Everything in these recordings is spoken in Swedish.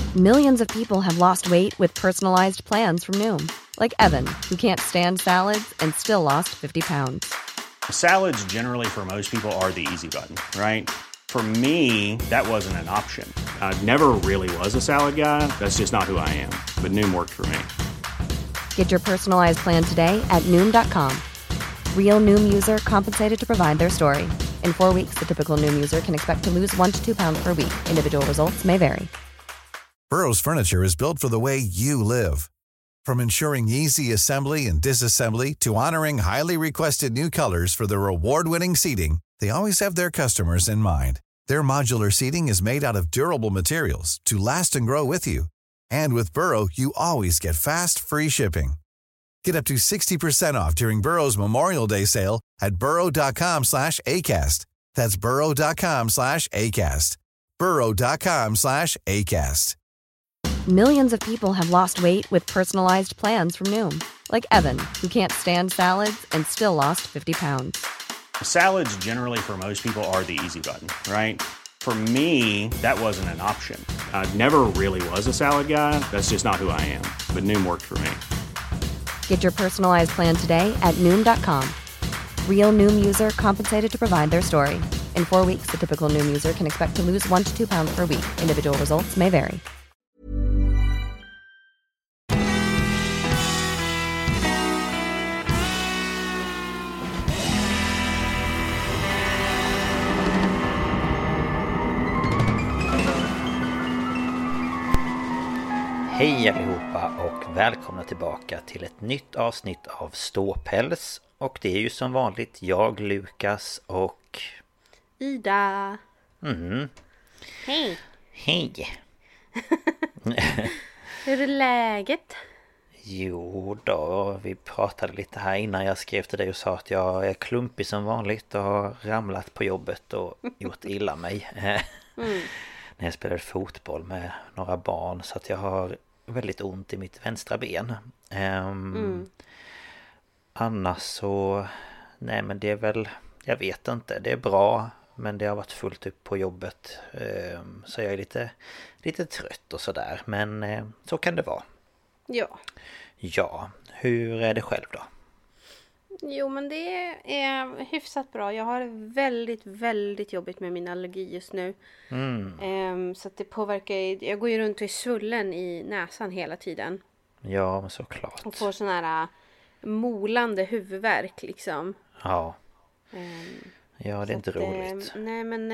Millions of people have lost weight with personalized plans from Noom. Like Evan, who can't stand salads and still lost 50 pounds. Salads generally for most people are the easy button, right? For me, that wasn't an option. I never really was a salad guy. That's just not who I am. But Noom worked for me. Get your personalized plan today at Noom.com. Real Noom user compensated to provide their story. In 4 weeks, the typical Noom user can expect to lose 1 to 2 pounds per week. Individual results may vary. Burrow's furniture is built for the way you live. From ensuring easy assembly and disassembly to honoring highly requested new colors for their award-winning seating, they always have their customers in mind. Their modular seating is made out of durable materials to last and grow with you. And with Burrow, you always get fast, free shipping. Get up to 60% off during Burrow's Memorial Day sale at burrow.com/ACAST. That's burrow.com/ACAST. burrow.com/ACAST. Millions of people have lost weight with personalized plans from Noom. Like Evan, who can't stand salads and still lost 50 pounds. Salads generally for most people are the easy button, right? For me, that wasn't an option. I never really was a salad guy. That's just not who I am. But Noom worked for me. Get your personalized plan today at Noom.com. Real Noom user compensated to provide their story. In 4 weeks, the typical Noom user can expect to lose 1 to 2 pounds per week. Individual results may vary. Hej allihopa och välkomna tillbaka till ett nytt avsnitt av Ståpäls. Och det är ju som vanligt jag, Lukas och... Ida. Hej. Hej. Hur är läget? Jo då, vi pratade lite här innan jag skrev till dig och sa att jag är klumpig som vanligt och har ramlat på jobbet och gjort illa mig. När jag spelade fotboll med några barn, så att jag har väldigt ont i mitt vänstra ben. Annars så... Nej, men det är väl... Jag vet inte, det är bra. Men det har varit fullt upp på jobbet. Så jag är lite trött och sådär. Men så kan det vara. Ja. Ja, hur är det själv då? Jo, men det är hyfsat bra. Jag har väldigt jobbigt med min allergi just nu. Så att det påverkar... Jag går ju runt och är svullen i näsan hela tiden. Ja, men såklart. Och får sån här molande huvudvärk liksom. Ja. Ja, det är inte roligt. Nej, men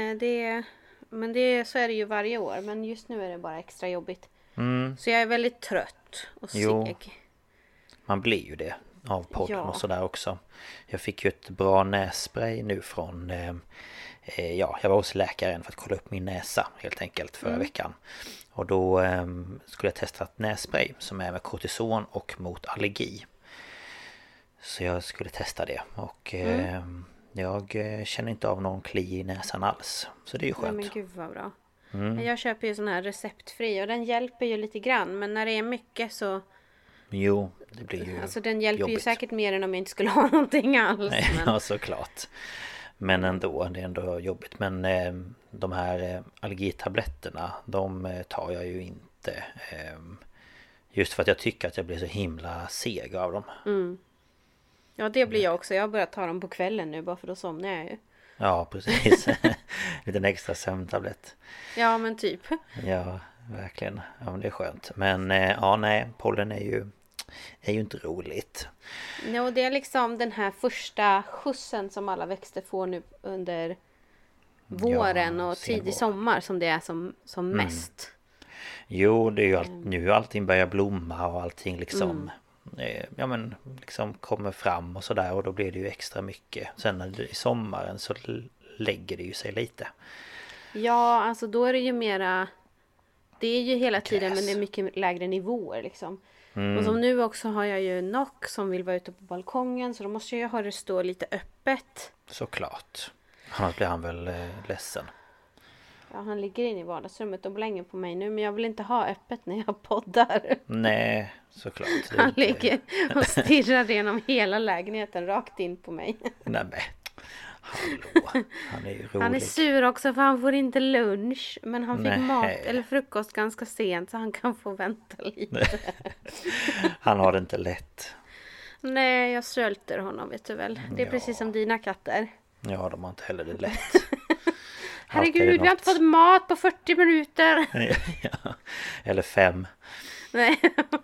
så är det ju varje år. Men just nu är det bara extra jobbigt. Så jag är väldigt trött och seg. Man blir ju det av podden och sådär också. Jag fick ju ett bra nässpray nu från... jag var hos läkaren för att kolla upp min näsa helt enkelt förra veckan. Och då skulle jag testa ett nässpray som är med kortison och mot allergi. Så jag skulle testa det. Och jag känner inte av någon kli i näsan alls. Så det är ju skönt. Men gud vad bra. Jag köper ju sån här receptfri och den hjälper ju lite grann. Men när det är mycket så... Jo, det blir ju alltså den hjälper jobbigt. ju säkert mer än om jag inte skulle ha någonting alls. Nej, men... Ja, såklart. Men ändå, det är ändå jobbigt. Men de här allergitabletterna, de tar jag ju inte. Just för att jag tycker att jag blir så himla seg av dem. Ja, det blir jag också. Jag har börjat ta dem på kvällen nu, bara för då somnar jag ju. Ja, precis. Lite extra sömntablett. Ja, men typ. Ja, verkligen. Ja, men det är skönt. Men nej, pollen är ju inte roligt. No, det är liksom den här första skjutsen som alla växter får nu under våren och tidig sommar som det är som mest. Jo, det är ju nu allting börjar blomma och allting liksom liksom kommer fram och sådär, och då blir det ju extra mycket. Sen i sommaren så lägger det ju sig lite. Ja, alltså då är det ju mera... Det är ju hela tiden, men det är mycket lägre nivåer liksom. Och som nu också har jag ju Nock som vill vara ute på balkongen, så då måste jag ha det stå lite öppet. Såklart. Annars blir han väl ledsen. Ja, han ligger inne i vardagsrummet och blänger på mig nu, men jag vill inte ha öppet när jag poddar. Nej, såklart. Han ligger och stirrar genom hela lägenheten rakt in på mig. Nej, Hallå, han är ju rolig. Han är sur också för han får inte lunch. Men han fick mat eller frukost ganska sent så han kan få vänta lite. Han har det inte lätt. Nej, jag svälter honom, vet du väl. Det är precis som dina katter. Ja, de har inte heller det lätt. Herregud, vi har inte fått mat på 40 minuter. Ja, eller 5. Nej.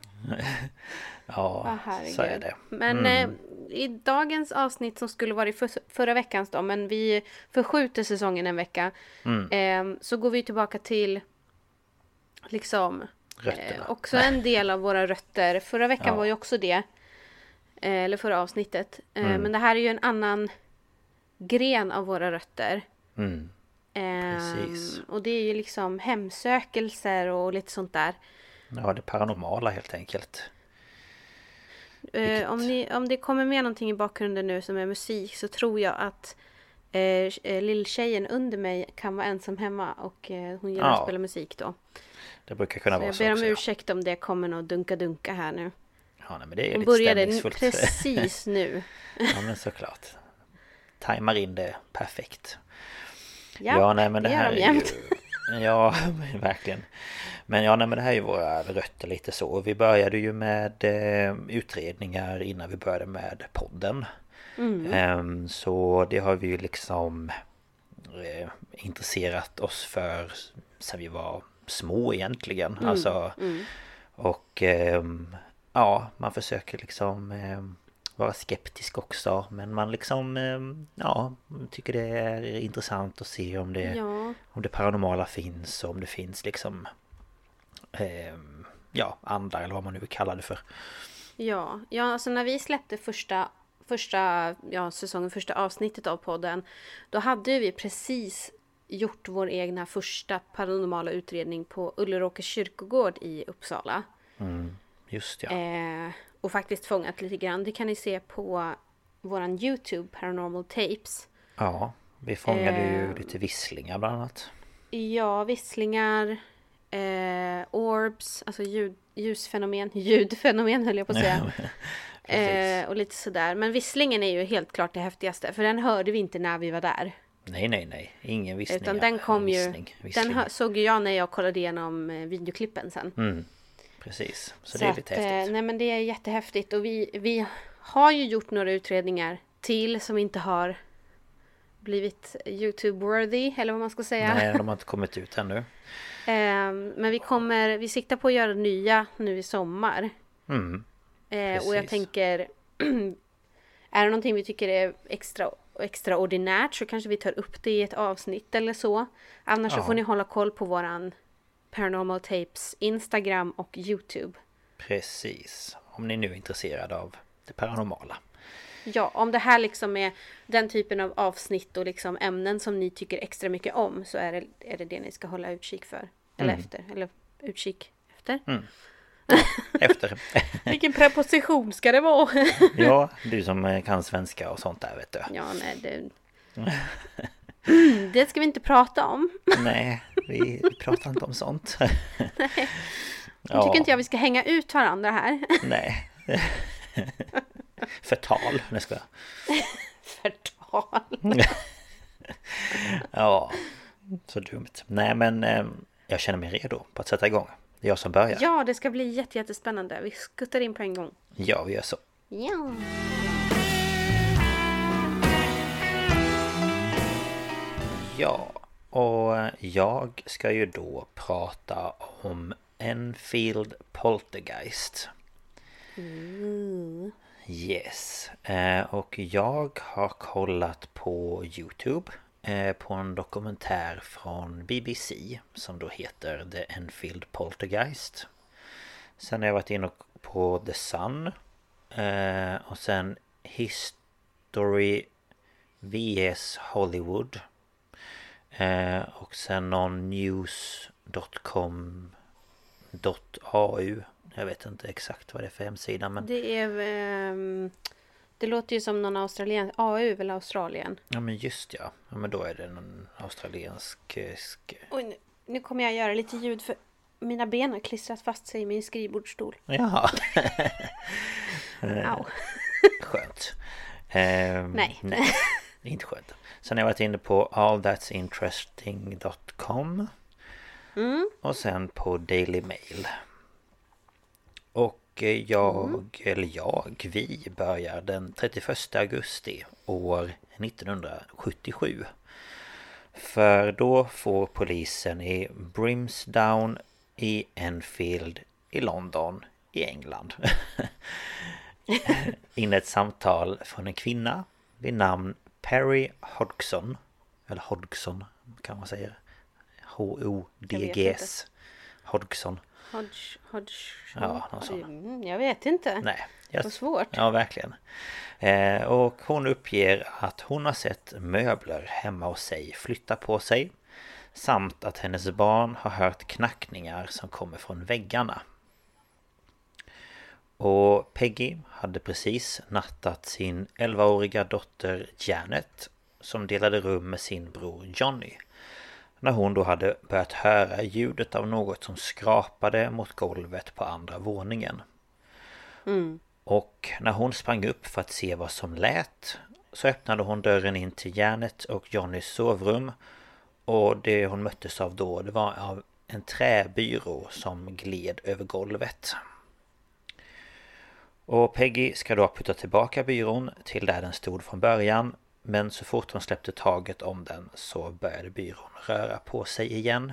Ja, så är det. Men i dagens avsnitt som skulle vara i förra veckans då, men vi förskjuter säsongen en vecka. Så går vi tillbaka till liksom också en del av våra rötter. Förra veckan var ju också det. Eller förra avsnittet. Men det här är ju en annan gren av våra rötter. Precis. Och det är ju liksom hemsökelser och lite sånt där. Ja, det paranormala helt enkelt. Om det kommer med någonting i bakgrunden nu som är musik så tror jag att lilltjejen under mig kan vara ensam hemma och hon gillar att spela musik då. Det brukar kunna vara så. Jag ber om ursäkt om det kommer något dunka här nu. Ja, nej, men det är hon lite började stämningsfullt. Precis nu. Ja, men såklart. Tajmar in det perfekt. Ja, nej, men det här är ju... Ja, verkligen. Men ja, nej, men det här är ju våra rötter lite så. Vi började ju med utredningar innan vi började med podden. Så det har vi ju liksom intresserat oss för sen vi var små egentligen. Och ja, man försöker liksom vara skeptisk också. Men man liksom tycker det är intressant att se om det paranormala finns. Och om det finns liksom andar eller vad man nu vill kalla det för. Ja, alltså när vi släppte första säsongen, första avsnittet av podden, då hade vi precis gjort vår egna första paranormala utredning på Ulleråkers kyrkogård i Uppsala. Just och faktiskt fångat lite grann. Det kan ni se på våran YouTube, Paranormal Tapes. Ja, vi fångade ju lite visslingar bland annat. Ja, visslingar, orbs, alltså ljudfenomen höll jag på att säga. Och lite sådär. Men visslingen är ju helt klart det häftigaste. För den hörde vi inte när vi var där. Nej. Ingen vissling. Utan den kom vissling. Den såg jag när jag kollade igenom videoklippen sen. Precis. Så det är lite häftigt. Nej, men det är jättehäftigt. Och vi har ju gjort några utredningar till som inte har blivit YouTube-worthy, eller vad man ska säga. Nej, de har inte kommit ut ännu. Men vi siktar på att göra nya nu i sommar. Och jag tänker är det någonting vi tycker är extraordinärt så kanske vi tar upp det i ett avsnitt eller så. Annars så får ni hålla koll på våran Paranormal Tapes Instagram och YouTube. Precis. Om ni nu är intresserade av det paranormala. Ja, om det här liksom är den typen av avsnitt och liksom ämnen som ni tycker extra mycket om så är det ni ska hålla utkik för. Eller efter. Eller utkik efter. Efter. Vilken preposition ska det vara? Ja, du som kan svenska och sånt där, vet du. Ja, nej, det ska vi inte prata om. Nej, vi pratar inte om sånt. Nej. Jag tycker inte vi ska hänga ut varandra här. Nej. Förtal, nu ska jag. Förtal. Ja, så dumt. Nej, men jag känner mig redo på att sätta igång. Det är jag som börjar. Ja, det ska bli jättespännande. Vi skuttar in på en gång. Ja, vi gör så. Ja. Ja, och jag ska ju då prata om Enfield Poltergeist. Yes. Och jag har kollat på YouTube på en dokumentär från BBC som då heter The Enfield Poltergeist. Sen har jag varit inne på The Sun och sen History vs Hollywood och sen någon news.com.au. Jag vet inte exakt vad det är för hemsida, men det låter ju som någon australiensk AU eller Australien. Ja, men just ja. Ja, men då är det någon australiensk. Oj, nu kommer jag göra lite ljud för mina ben har klistrat fast sig i min skrivbordsstol. Ja. Au. Skönt. Nej. Inte skönt. Sen har jag varit inne på allthat'sinteresting.com. Och sen på Daily Mail. Och vi börjar den 31 augusti år 1977. För då får polisen i Brimsdown i Enfield i London i England in ett samtal från en kvinna vid namn Perry Hodgson. Eller Hodgson kan man säga. Hodgs. Hodgson. Ja, jag vet inte. Nej, så svårt. Ja, verkligen. Och hon uppger att hon har sett möbler hemma hos sig flytta på sig. Samt att hennes barn har hört knackningar som kommer från väggarna. Och Peggy hade precis nattat sin 11-åriga dotter Janet, som delade rum med sin bror Johnny, när hon då hade börjat höra ljudet av något som skrapade mot golvet på andra våningen. Och när hon sprang upp för att se vad som lät, så öppnade hon dörren in till Janet och Johnnys sovrum. Och det hon möttes av då, det var av en träbyrå som gled över golvet. Och Peggy ska då putta tillbaka byrån till där den stod från början. Men så fort hon släppte taget om den så började byrån röra på sig igen.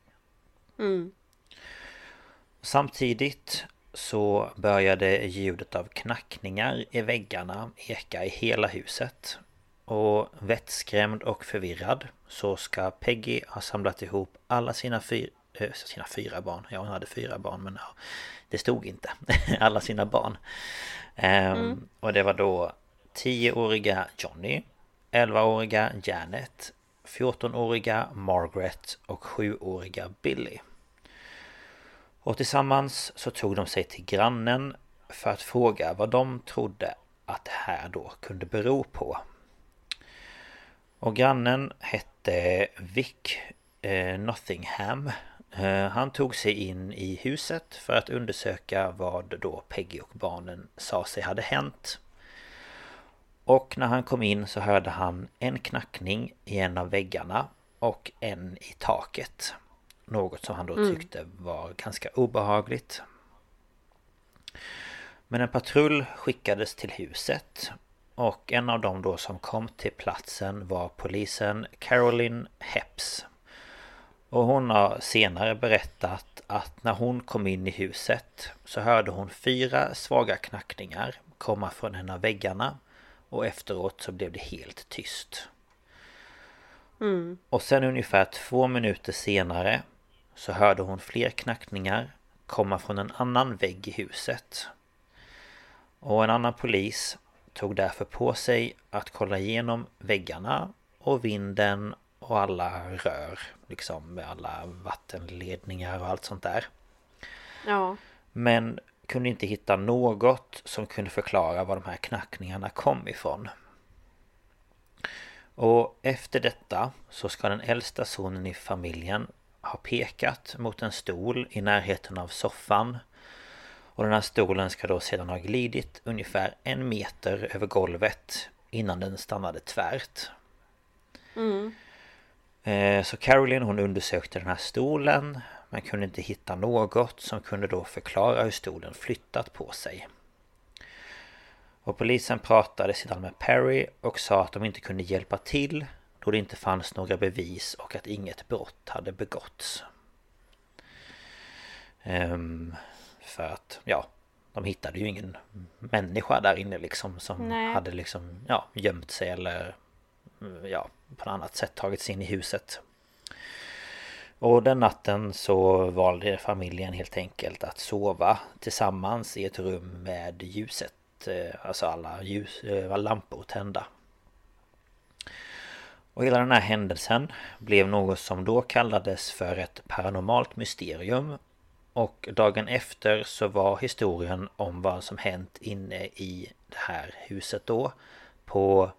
Samtidigt så började ljudet av knackningar i väggarna eka i hela huset. Och vettskrämd och förvirrad så ska Peggy ha samlat ihop alla sina fyra barn. Ja, hon hade 4 barn, men ja, det stod inte. Alla sina barn. Och det var då 10-åriga Johnny, 11-åriga Janet, 14-åriga Margaret och 7-åriga Billy. Och tillsammans så tog de sig till grannen för att fråga vad de trodde att det här då kunde bero på. Och grannen hette Vic Nottingham. Han tog sig in i huset för att undersöka vad då Peggy och barnen sa sig hade hänt. Och när han kom in så hörde han en knackning i en av väggarna och en i taket. Något som han då tyckte var ganska obehagligt. Men en patrull skickades till huset. Och en av dem då som kom till platsen var polisen Caroline Hepps. Och hon har senare berättat att när hon kom in i huset så hörde hon 4 svaga knackningar komma från en av väggarna. Och efteråt så blev det helt tyst. Och sen ungefär 2 minuter senare så hörde hon fler knackningar komma från en annan vägg i huset. Och en annan polis tog därför på sig att kolla igenom väggarna och vinden och alla rör, liksom med alla vattenledningar och allt sånt där. Ja. Men kunde inte hitta något som kunde förklara var de här knackningarna kom ifrån. Och efter detta så ska den äldsta sonen i familjen ha pekat mot en stol i närheten av soffan. Och den här stolen ska då sedan ha glidit ungefär 1 meter över golvet innan den stannade tvärt. Så Caroline hon undersökte den här stolen men kunde inte hitta något som kunde då förklara hur stolen flyttat på sig. Och polisen pratade sedan med Perry och sa att de inte kunde hjälpa till då det inte fanns några bevis och att inget brott hade begåtts. För att, ja, de hittade ju ingen människa där inne liksom som hade liksom, ja, gömt sig eller ja, på något annat sätt tagit sig in i huset. Och den natten så valde familjen helt enkelt att sova tillsammans i ett rum med ljuset, alltså alla lampor tända. Och hela den här händelsen blev något som då kallades för ett paranormalt mysterium. Och dagen efter så var historien om vad som hänt inne i det här huset då på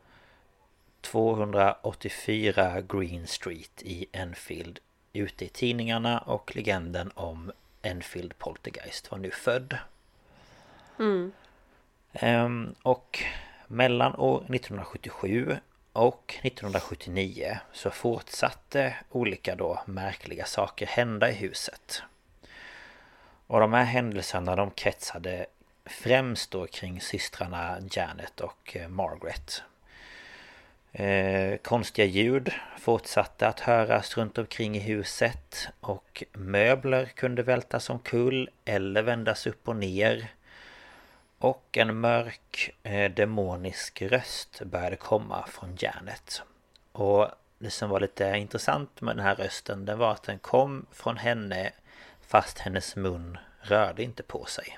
284 Green Street i Enfield ute i tidningarna, och legenden om Enfield Poltergeist var nu född. Och mellan år 1977 Och 1979 så fortsatte olika då märkliga saker hända i huset. Och de här händelserna de kretsade främst då kring systrarna Janet och Margaret. Konstiga ljud fortsatte att höras runt omkring i huset och möbler kunde vältas omkull eller vändas upp och ner. Och en mörk demonisk röst började komma från Janet. Och det som var lite intressant med den här rösten, det var att den kom från henne fast hennes mun rörde inte på sig.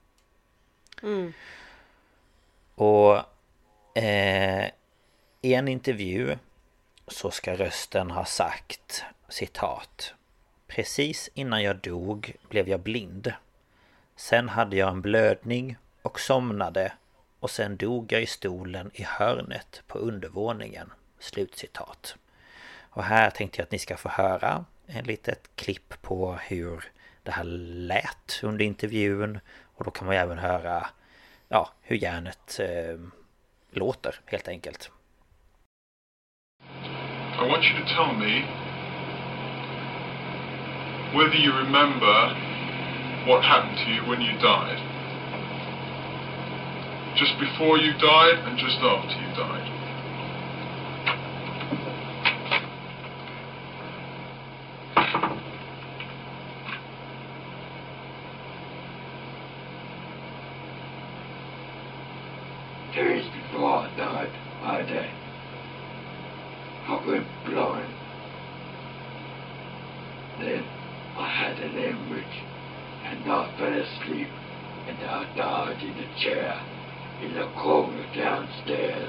Och i en intervju så ska rösten ha sagt, citat: "Precis innan jag dog blev jag blind. Sen hade jag en blödning och somnade och sen dog jag i stolen i hörnet på undervåningen." Slutcitat. Och här tänkte jag att ni ska få höra en litet klipp på hur det här lät under intervjun. Och då kan man även höra hur Janet låter helt enkelt. I want you to tell me whether you remember what happened to you when you died. Just before you died and just after you died. Days before I died, I went blind. Then I had an hemorrhage and I fell asleep and I died in a chair in the corner downstairs.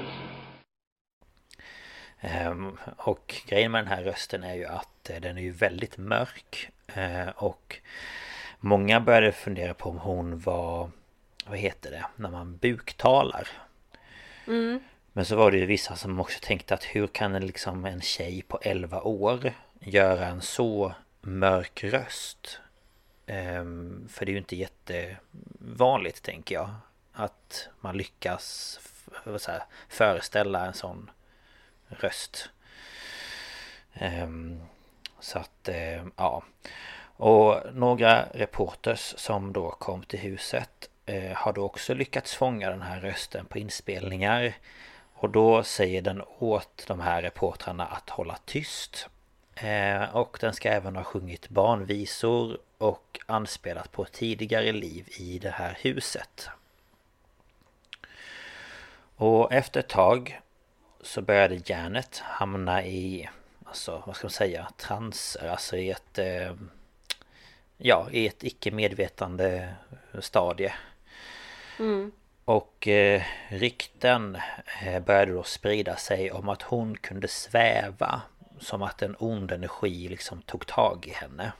Och grejen med den här rösten är ju att den är ju väldigt mörk. Och många började fundera på om hon var, vad heter det, när man buktalar. Men så var det ju vissa som också tänkte att hur kan en tjej på 11 år göra en så mörk röst? För det är ju inte jättevanligt, tänker jag, att man lyckas föreställa en sån röst. Så att, ja. Och några reporters som då kom till huset har då också lyckats fånga den här rösten på inspelningar. Och då säger den åt de här reportrarna att hålla tyst. Och den ska även ha sjungit barnvisor och anspelat på ett tidigare liv i det här huset. Och efter ett tag så började Janet hamna i, alltså vad ska man säga, transer, alltså i ett icke-medvetande stadie. Och rykten började då sprida sig om att hon kunde sväva, som att en ond energi liksom tog tag i henne.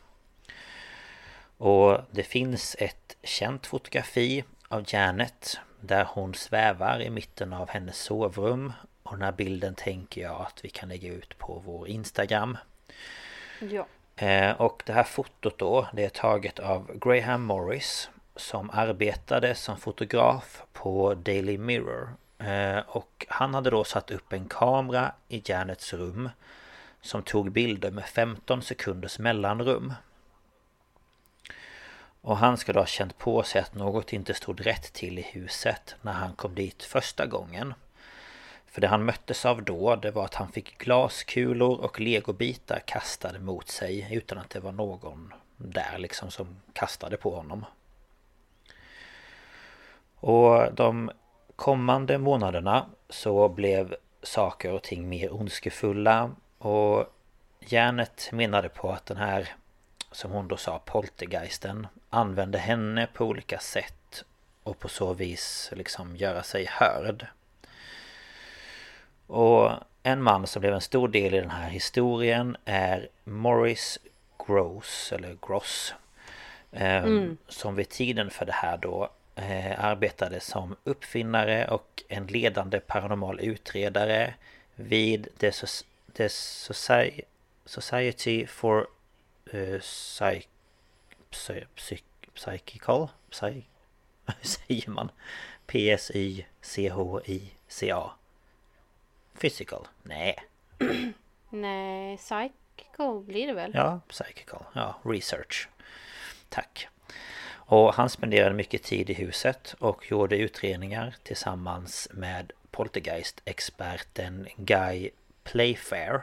Och det finns ett känt fotografi av Janet där hon svävar i mitten av hennes sovrum. Och den här bilden tänker jag att vi kan lägga ut på vår Instagram. Ja. Och det här fotot då, det är taget av Graham Morris, som arbetade som fotograf på Daily Mirror. Och han hade då satt upp en kamera i Janets rum som tog bilder med 15 sekunders mellanrum. Och han ska då ha känt på sig att något inte stod rätt till i huset när han kom dit första gången. För det han möttes av då, det var att han fick glaskulor och legobitar kastade mot sig utan att det var någon där liksom som kastade på honom. Och de kommande månaderna så blev saker och ting mer ondskefulla. Och Janet menade på att den här, som hon då sa, poltergeisten använde henne på olika sätt och på så vis liksom göra sig hörd. Och en man som blev en stor del i den här historien är Maurice Gross, eller Gross, som vid tiden för det här då arbetade som uppfinnare och en ledande paranormal utredare vid The Society for Psychical, hur säger man? PSYCHICA. Physical? Nej. Nej, psychical blir det väl? Ja, psychical. Ja, research. Tack. Och han spenderade mycket tid i huset och gjorde utredningar tillsammans med poltergeist-experten Guy Playfair.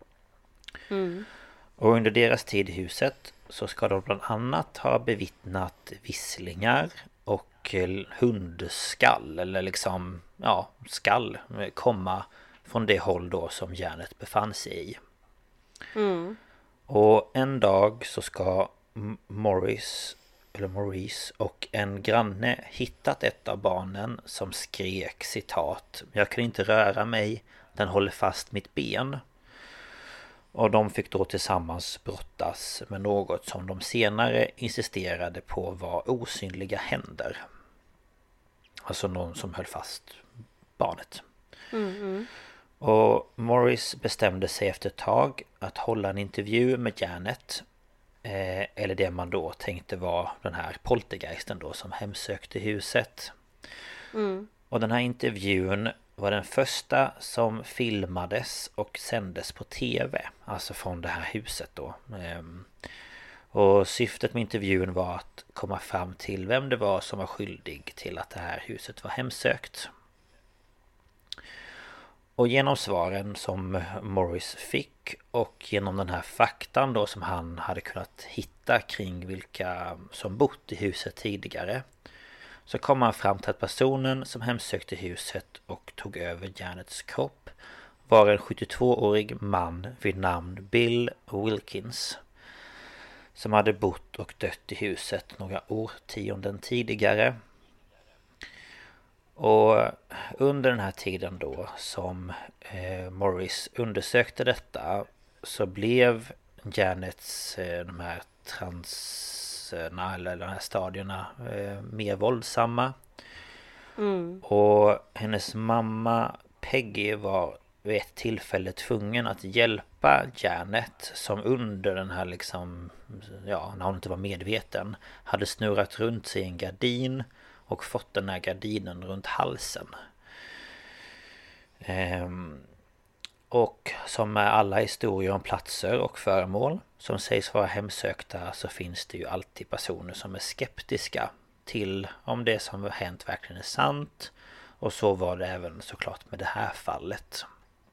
Och under deras tid i huset så ska de bland annat ha bevittnat visslingar och hundskall eller liksom, ja, skall komma från det håll då som Janet befann sig i. Och en dag så ska Maurice och en granne hittat ett av barnen som skrek citat: "Jag kan inte röra mig, den håller fast mitt ben." Och de fick då tillsammans brottas med något som de senare insisterade på var osynliga händer. Alltså någon som höll fast barnet. Och Morris bestämde sig efter ett tag att hålla en intervju med Janet. Eller det man då tänkte var den här poltergeisten då som hemsökte huset. Och den här intervjun var den första som filmades och sändes på tv. Alltså från det här huset då. Och syftet med intervjun var att komma fram till vem det var som var skyldig till att det här huset var hemsökt. Och genom svaren som Morris fick och genom den här faktan då som han hade kunnat hitta kring vilka som bott i huset tidigare, så kom han fram till att personen som hemsökte huset och tog över Janets kropp var en 72-årig man vid namn Bill Wilkins, som hade bott och dött i huset några årtionden tidigare. Och under den här tiden då som Morris undersökte detta så blev Janets de här eller de här stadierna mer våldsamma. Och hennes mamma Peggy var vid ett tillfälle tvungen att hjälpa Janet, som under den här liksom, ja, när hon inte var medveten, hade snurrat runt sig i en gardin och fått den här gardinen runt halsen. Och som med alla historier om platser och föremål som sägs vara hemsökta, så finns det ju alltid personer som är skeptiska till om det som har hänt verkligen är sant. Och så var det även såklart med det här fallet.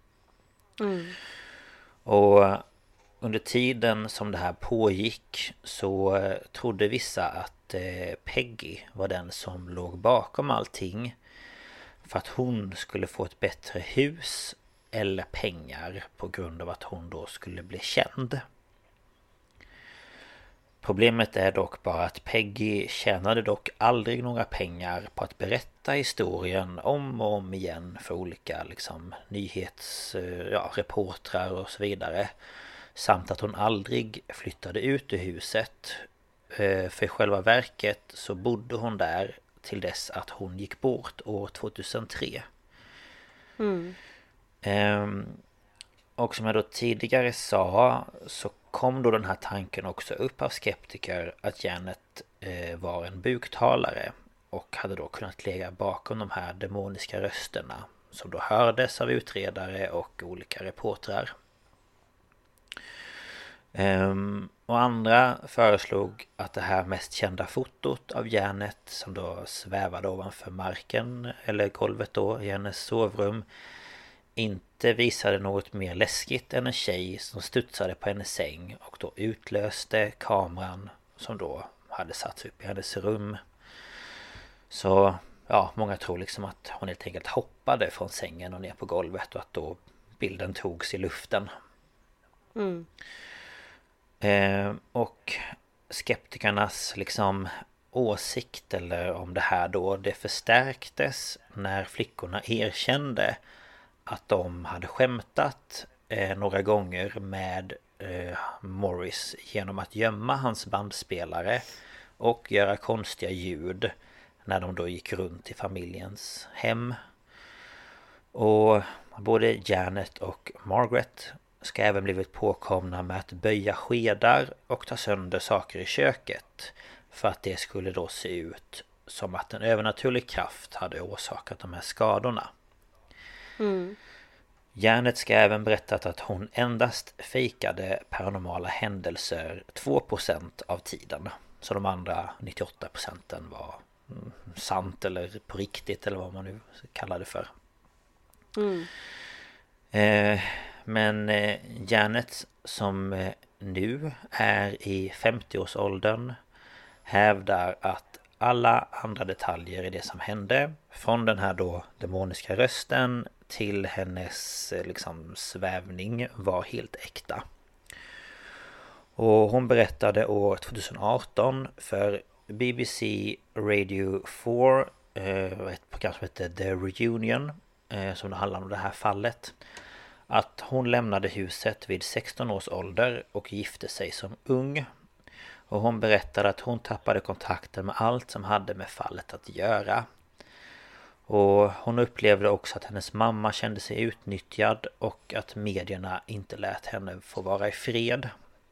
Och under tiden som det här pågick så trodde vissa att Peggy var den som låg bakom allting, för att hon skulle få ett bättre hus eller pengar på grund av att hon då skulle bli känd. Problemet är dock bara att Peggy tjänade dock aldrig några pengar på att berätta historien om och om igen för olika liksom reportrar och så vidare. Samt att hon aldrig flyttade ut ur huset. För i själva verket så bodde hon där till dess att hon gick bort år 2003. Och som jag då tidigare sa, så kom då den här tanken också upp av skeptiker att Janet var en buktalare och hade då kunnat ligga bakom de här demoniska rösterna som då hördes av utredare och olika reportrar. Och andra föreslog att det här mest kända fotot av Janet, som då svävade ovanför marken eller golvet då i hennes sovrum, inte visade något mer läskigt än en tjej som studsade på hennes säng och då utlöste kameran som då hade satts upp i hennes rum. Så ja, många tror liksom att hon helt enkelt hoppade från sängen och ner på golvet och att då bilden togs i luften. Och skeptikernas liksom åsikt eller om det här då, det förstärktes när flickorna erkände att de hade skämtat några gånger med Morris genom att gömma hans bandspelare och göra konstiga ljud när de då gick runt i familjens hem. Och både Janet och Margaret ska även blivit påkomna med att böja skedar och ta sönder saker i köket, för att det skulle då se ut som att en övernaturlig kraft hade orsakat de här skadorna. Janet ska även berättat att hon endast fejkade paranormala händelser 2% av tiden. Så de andra 98% var sant eller på riktigt eller vad man nu kallar det för. Men Janet som nu är i 50-årsåldern hävdar att alla andra detaljer i det som hände, från den här då demoniska rösten till hennes liksom svävning, var helt äkta. Och hon berättade år 2018 för BBC Radio 4, ett program som heter The Reunion, som det handlar om det här fallet, att hon lämnade huset vid 16 års ålder och gifte sig som ung. Och hon berättade att hon tappade kontakten med allt som hade med fallet att göra. Och hon upplevde också att hennes mamma kände sig utnyttjad och att medierna inte lät henne få vara i fred.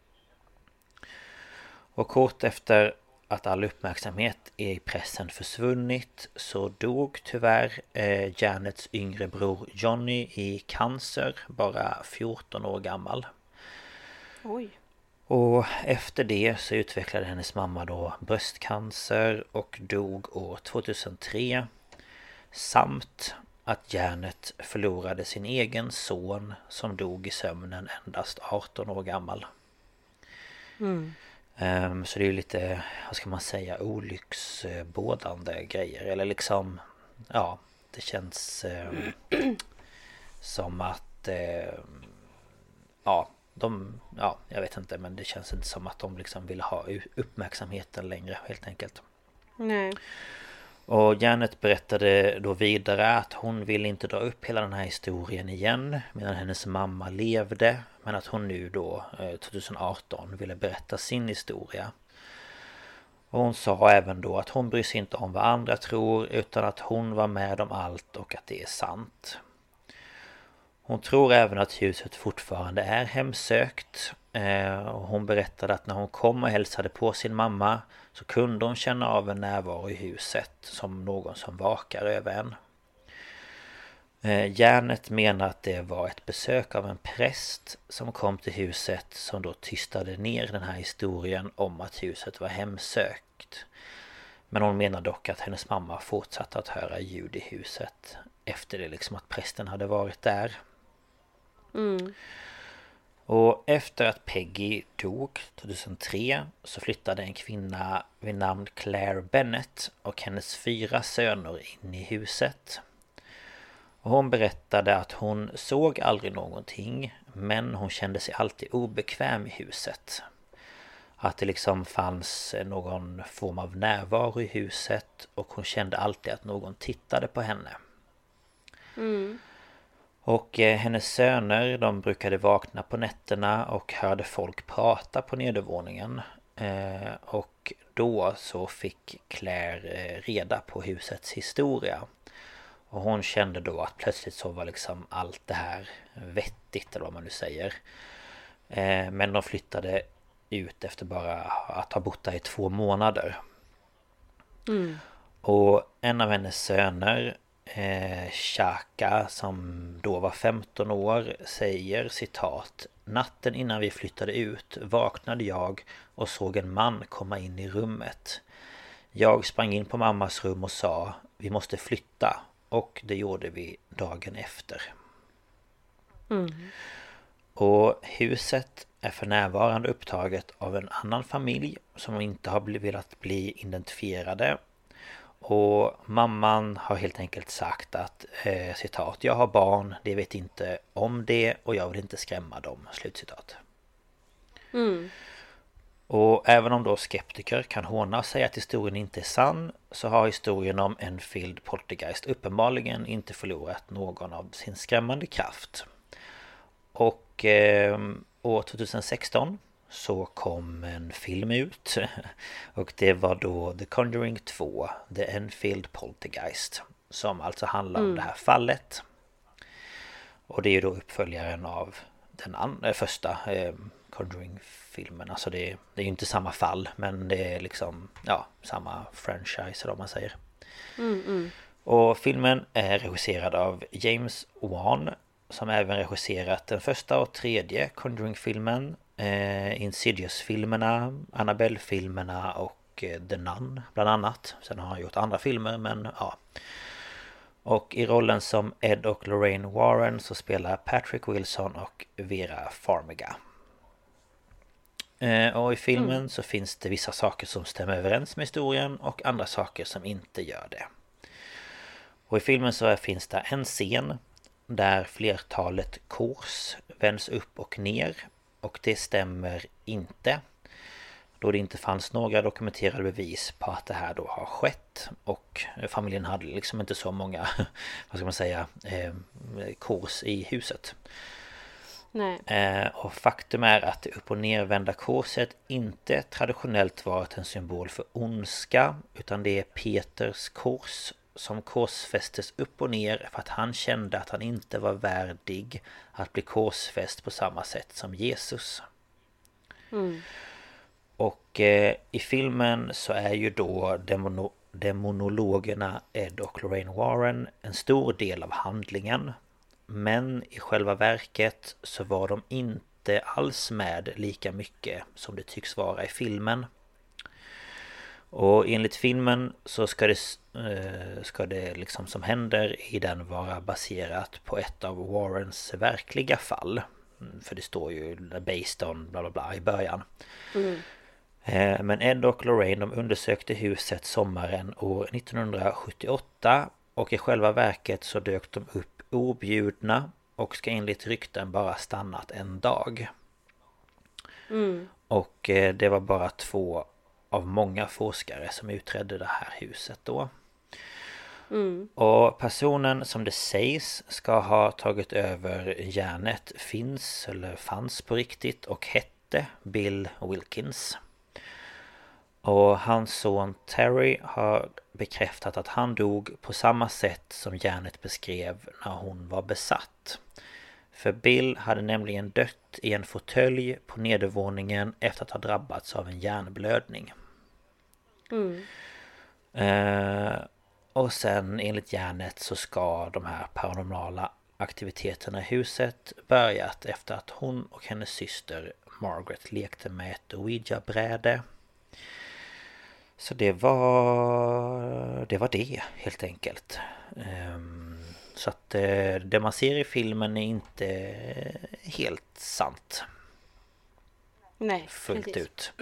Och kort efter att all uppmärksamhet i pressen försvunnit så dog tyvärr Janets yngre bror Johnny i cancer, bara 14 år gammal. Oj. Och efter det så utvecklade hennes mamma då bröstcancer och dog år 2003. Samt att Janet förlorade sin egen son som dog i sömnen endast 18 år gammal. Så det är ju lite, vad ska man säga, olycksbådande grejer. Eller liksom, ja, det känns som att jag vet inte, men det känns inte som att de liksom vill ha uppmärksamheten längre helt enkelt. Nej. Och Janet berättade då vidare att hon ville inte dra upp hela den här historien igen medan hennes mamma levde, men att hon nu då 2018 ville berätta sin historia. Och hon sa även då att hon bryr sig inte om vad andra tror utan att hon var med om allt och att det är sant. Hon tror även att huset fortfarande är hemsökt. Och hon berättade att när hon kom och hälsade på sin mamma så kunde hon känna av en närvaro i huset som någon som vakar över en. Janet menar att det var ett besök av en präst som kom till huset som då tystade ner den här historien om att huset var hemsökt. Men hon menar dock att hennes mamma fortsatte att höra ljud i huset efter det liksom att prästen hade varit där. Och efter att Peggy dog 2003 så flyttade en kvinna vid namn Claire Bennett och hennes 4 söner in i huset. Och hon berättade att hon såg aldrig någonting, men hon kände sig alltid obekväm i huset. Att det liksom fanns någon form av närvaro i huset och hon kände alltid att någon tittade på henne. Och hennes söner, de brukade vakna på nätterna och hörde folk prata på nedervåningen. Och då så fick Claire reda på husets historia. Och hon kände då att plötsligt så var liksom allt det här vettigt, eller vad man nu säger. Men de flyttade ut efter bara att ha bott där i 2 månader. Och en av hennes söner, Chaka, som då var 15 år, säger citat: natten innan vi flyttade ut vaknade jag och såg en man komma in i rummet. Jag sprang in på mammas rum och sa: vi måste flytta. Och det gjorde vi dagen efter. Och huset är för närvarande upptaget av en annan familj som inte har velat bli identifierade. Och mamman har helt enkelt sagt att citat: jag har barn, de vet inte om det och jag vill inte skrämma dem, slutcitat. Och även om då skeptiker kan håna och säga att historien inte är sann, så har historien om Enfield Poltergeist uppenbarligen inte förlorat någon av sin skrämmande kraft. Och år 2016 så kom en film ut och det var då The Conjuring 2, The Enfield Poltergeist, som alltså handlar om det här fallet. Och det är ju då uppföljaren av den första Conjuring-filmen. Alltså det är ju inte samma fall, men det är liksom samma franchise, om man säger. Och filmen är regisserad av James Wan som även regisserat den första och tredje Conjuring-filmen, Insidious-filmerna, Annabelle-filmerna och The Nun bland annat. Sen har han gjort andra filmer, men ja. Och i rollen som Ed och Lorraine Warren så spelar Patrick Wilson och Vera Farmiga. Och i filmen så finns det vissa saker som stämmer överens med historien och andra saker som inte gör det. Och i filmen så finns det en scen där flertalet kors vänds upp och ner, och det stämmer inte, då det inte fanns några dokumenterade bevis på att det här då har skett, och familjen hade liksom inte så många, vad ska man säga, kors i huset. Nej. Och faktum är att det upp- och nervända korset inte traditionellt varit en symbol för ondska, utan det är Peters kors som korsfästes upp och ner för att han kände att han inte var värdig att bli korsfäst på samma sätt som Jesus. Och i filmen så är ju då demonologerna Ed och Lorraine Warren en stor del av handlingen. Men i själva verket så var de inte alls med lika mycket som det tycks vara i filmen. Och enligt filmen så ska det liksom som händer i den vara baserat på ett av Warrens verkliga fall. För det står ju based on bla bla bla i början. Men Ed och Lorraine, de undersökte huset sommaren år 1978, och i själva verket så dök de upp objudna och ska enligt rykten bara stannat en dag. Och det var bara 2 av många forskare som utredde det här huset då. Och personen som det sägs ska ha tagit över järnet fanns på riktigt och hette Bill Wilkins. Och hans son Terry har bekräftat att han dog på samma sätt som järnet beskrev när hon var besatt. För Bill hade nämligen dött i en fåtölj på nedervåningen efter att ha drabbats av en hjärnblödning. Och sen enligt järnet så ska de här paranormala aktiviteterna i huset börjat efter att hon och hennes syster Margaret lekte med ett Ouija-bräde. Så det var det helt enkelt. Så att det man ser i filmen är inte helt sant. Nej, fullt precis. ut.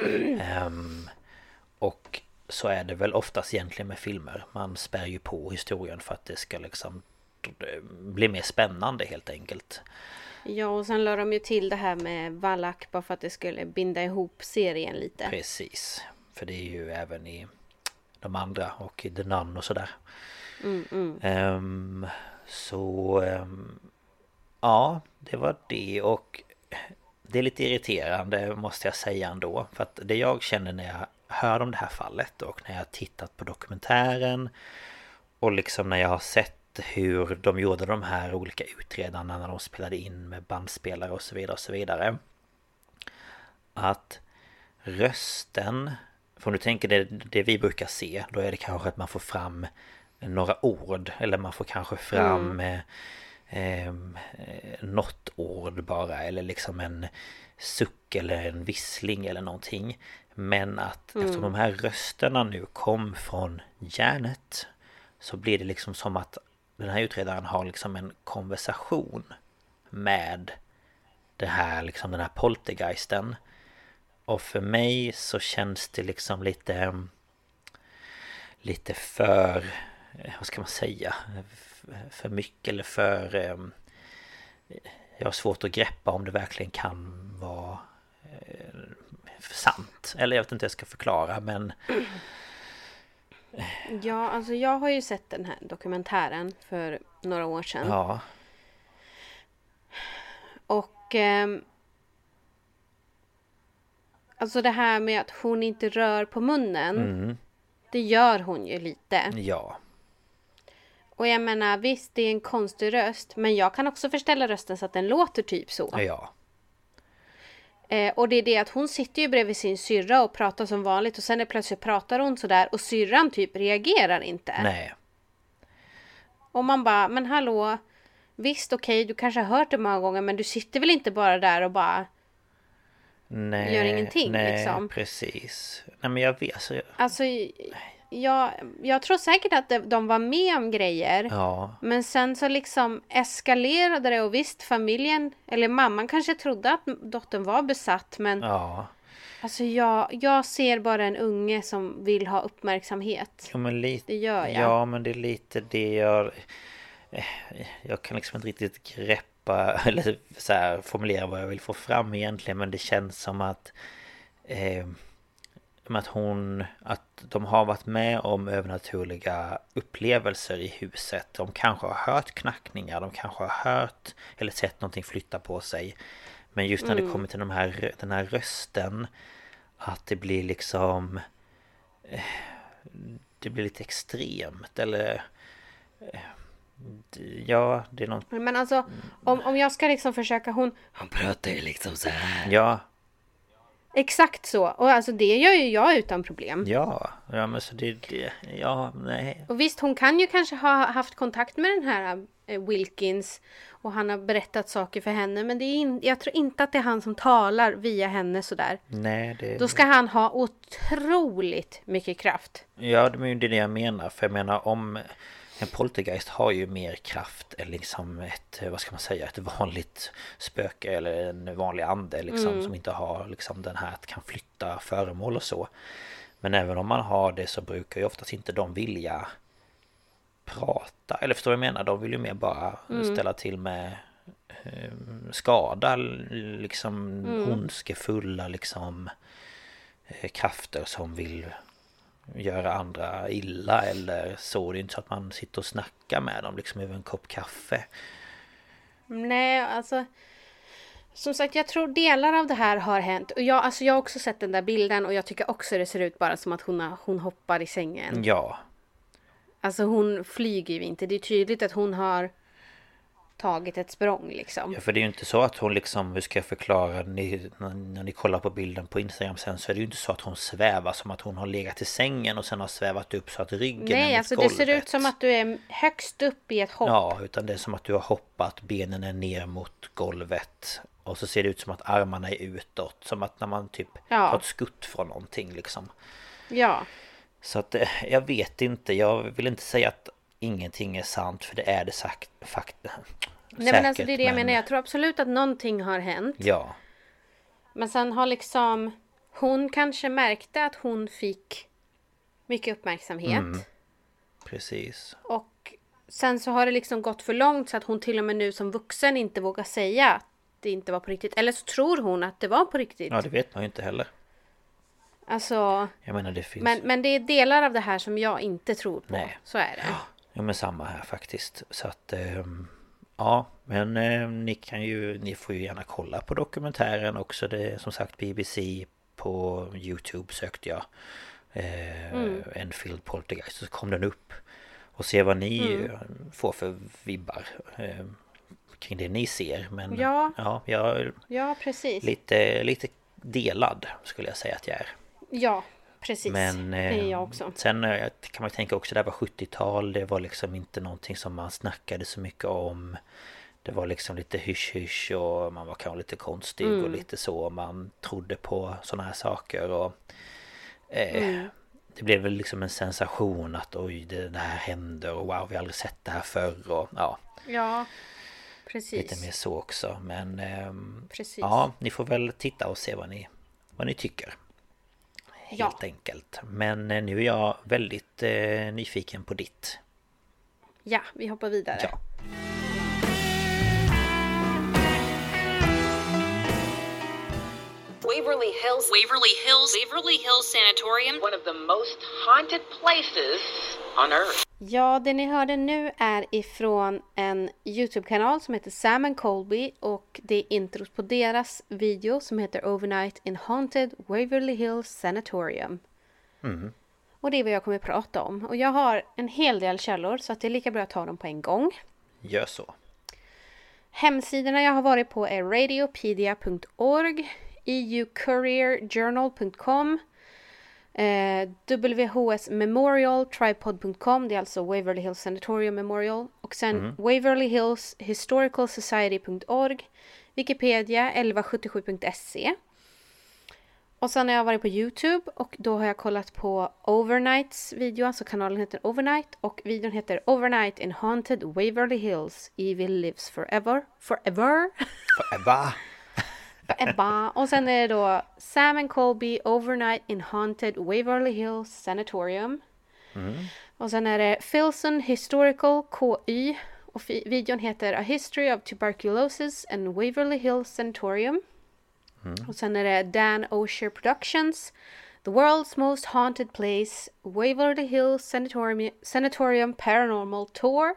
Och så är det väl oftast egentligen med filmer. Man spär ju på historien för att det ska liksom bli mer spännande helt enkelt. Ja, och sen la de ju till det här med Valak bara för att det skulle binda ihop serien lite. Precis. För det är ju även i de andra och i The Nun och sådär. Ja, det var det. Och det är lite irriterande måste jag säga ändå. För att det jag känner när jag hör om det här fallet och när jag har tittat på dokumentären och liksom när jag har sett hur de gjorde de här olika utredarna när de spelade in med bandspelare och så vidare och så vidare. Att rösten, för om du tänker det vi brukar se, då är det kanske att man får fram några ord eller man får kanske fram något ord bara, eller liksom en suck eller en vissling eller någonting. Men att eftersom de här rösterna nu kom från hjärnet så blir det liksom som att den här utredaren har liksom en konversation med det här, liksom den här poltergeisten. Och för mig så känns det liksom lite för, vad ska man säga, för mycket eller för jag har svårt att greppa om det verkligen kan vara sant. Eller jag vet inte hur jag ska förklara, men ja, alltså jag har ju sett den här dokumentären för några år sedan. Ja. Och alltså det här med att hon inte rör på munnen, det gör hon ju lite. Ja. Och jag menar, visst det är en konstig röst, men jag kan också förställa rösten så att den låter typ så. Ja. Och det är det att hon sitter ju bredvid sin syrra och pratar som vanligt och sen plötsligt pratar hon sådär och syrran typ reagerar inte. Nej. Och man bara, men hallå, visst okej, du kanske har hört det många gånger, men du sitter väl inte bara där och bara gör ingenting liksom. Precis. Nej, men jag vet alltså jag tror säkert att de var med om grejer. Ja. Men sen så liksom eskalerade det, och visst, familjen eller mamman kanske trodde att dottern var besatt, men alltså jag ser bara en unge som vill ha uppmärksamhet. Ja, men lite, det gör jag. Ja, men det är lite det jag kan liksom inte riktigt greppa eller så här formulera vad jag vill få fram egentligen, men det känns som att att de har varit med om övernaturliga upplevelser i huset. De kanske har hört knackningar, de kanske har hört eller sett någonting flytta på sig. Men just när det kommer till den här rösten, att det blir liksom det blir lite extremt, eller ja, det är något. Men alltså om jag ska liksom försöka, hon pratar ju liksom så här. Ja. Exakt så. Och alltså det gör ju jag utan problem. Ja, men så det nej. Och visst, hon kan ju kanske ha haft kontakt med den här Wilkins, och han har berättat saker för henne, men jag tror inte att det är han som talar via henne sådär. Nej, då ska han ha otroligt mycket kraft. Ja, det är ju det jag menar. För jag menar, om en poltergeist har ju mer kraft än liksom ett, vad ska man säga, ett vanligt spöke eller en vanlig ande liksom, som inte har liksom den här att kan flytta föremål och så. Men även om man har det så brukar ju oftast inte de vilja prata, eller förstår jag menar, de vill ju mer bara ställa till med skada, liksom ondskefulla liksom krafter som vill göra andra illa eller så. Det är inte så att man sitter och snackar med dem liksom över en kopp kaffe. Nej, alltså som sagt, jag tror delar av det här har hänt. Och jag har också sett den där bilden, och jag tycker också det ser ut bara som att hon hoppar i sängen. Ja. Alltså hon flyger ju inte. Det är tydligt att hon har tagit ett språng liksom. Ja, för det är ju inte så att hon liksom, hur ska jag förklara, när ni kollar på bilden på Instagram sen, så är det ju inte så att hon svävar som att hon har legat i sängen och sen har svävat upp så att ryggen är Nej, mot alltså golvet. det ser ut som att du är högst upp i ett hopp. Ja, utan det är som att du har hoppat, benen är ner mot golvet. Och så ser det ut som att armarna är utåt. Som att när man typ tar ett skutt från någonting liksom. Ja. Så att jag vet inte, jag vill inte säga att ingenting är sant, för det är det fakta. Nej, men alltså det är det jag menar. Jag tror absolut att någonting har hänt. Ja. Men sen har liksom hon kanske märkte att hon fick mycket uppmärksamhet. Precis. Och sen så har det liksom gått för långt så att hon till och med nu som vuxen inte vågar säga att det inte var på riktigt. Eller så tror hon att det var på riktigt. Ja, det vet man ju inte heller. Alltså, jag menar, det finns... men det är delar av det här som jag inte tror på. Nej. Så är det. Ja, men samma här faktiskt. Så att ja, men ni får ju gärna kolla på dokumentären också. Det är som sagt BBC på YouTube sökte jag. Enfield Poltergeist, så kom den upp. Och se vad ni får för vibbar kring det ni ser. Men ja, precis. Lite delad skulle jag säga att jag är. Ja, precis. Men det är jag också. Sen kan man tänka också, det var 70-tal. Det var liksom inte någonting som man snackade så mycket om. Det var liksom lite hysch och man var kanske lite konstig och lite så. Man trodde på såna här saker och det blev väl liksom en sensation att oj, det här händer och wow, vi har aldrig sett det här förr och ja, precis. Lite mer så också. Men precis. Ja, ni får väl titta och se vad ni tycker. Helt enkelt. Men nu är jag väldigt nyfiken på ditt. Ja, vi hoppar vidare. Ja. Waverly Hills Sanatorium, one of the most haunted places on earth. Ja, det ni hörde nu är ifrån en YouTube-kanal som heter Sam & Colby, och det är intros på deras video som heter Overnight in Haunted Waverly Hills Sanatorium. Och det är vad jag kommer att prata om. Och jag har en hel del källor, så att det är lika bra att ta dem på en gång. Gör så. Hemsidorna jag har varit på är radiopedia.org, eucourierjournal.com, WHS Memorial Tripod.com, det är alltså Waverly Hills Sanatorium Memorial. Och sen Waverly Hills Historical Society.org, Wikipedia 1177.se. Och sen har jag varit på YouTube och då har jag kollat på Overnights video, alltså kanalen heter Overnight och videon heter Overnight in Haunted Waverly Hills, Evil Lives Forever. Och sen är det då Sam and Colby Overnight in Haunted Waverly Hills Sanatorium. Och sen är det Filson Historical KY och videon heter A History of Tuberculosis and Waverly Hills Sanatorium. Och sen är det Dan Osher Productions, The World's Most Haunted Place, Waverly Hills Sanatorium Paranormal Tour.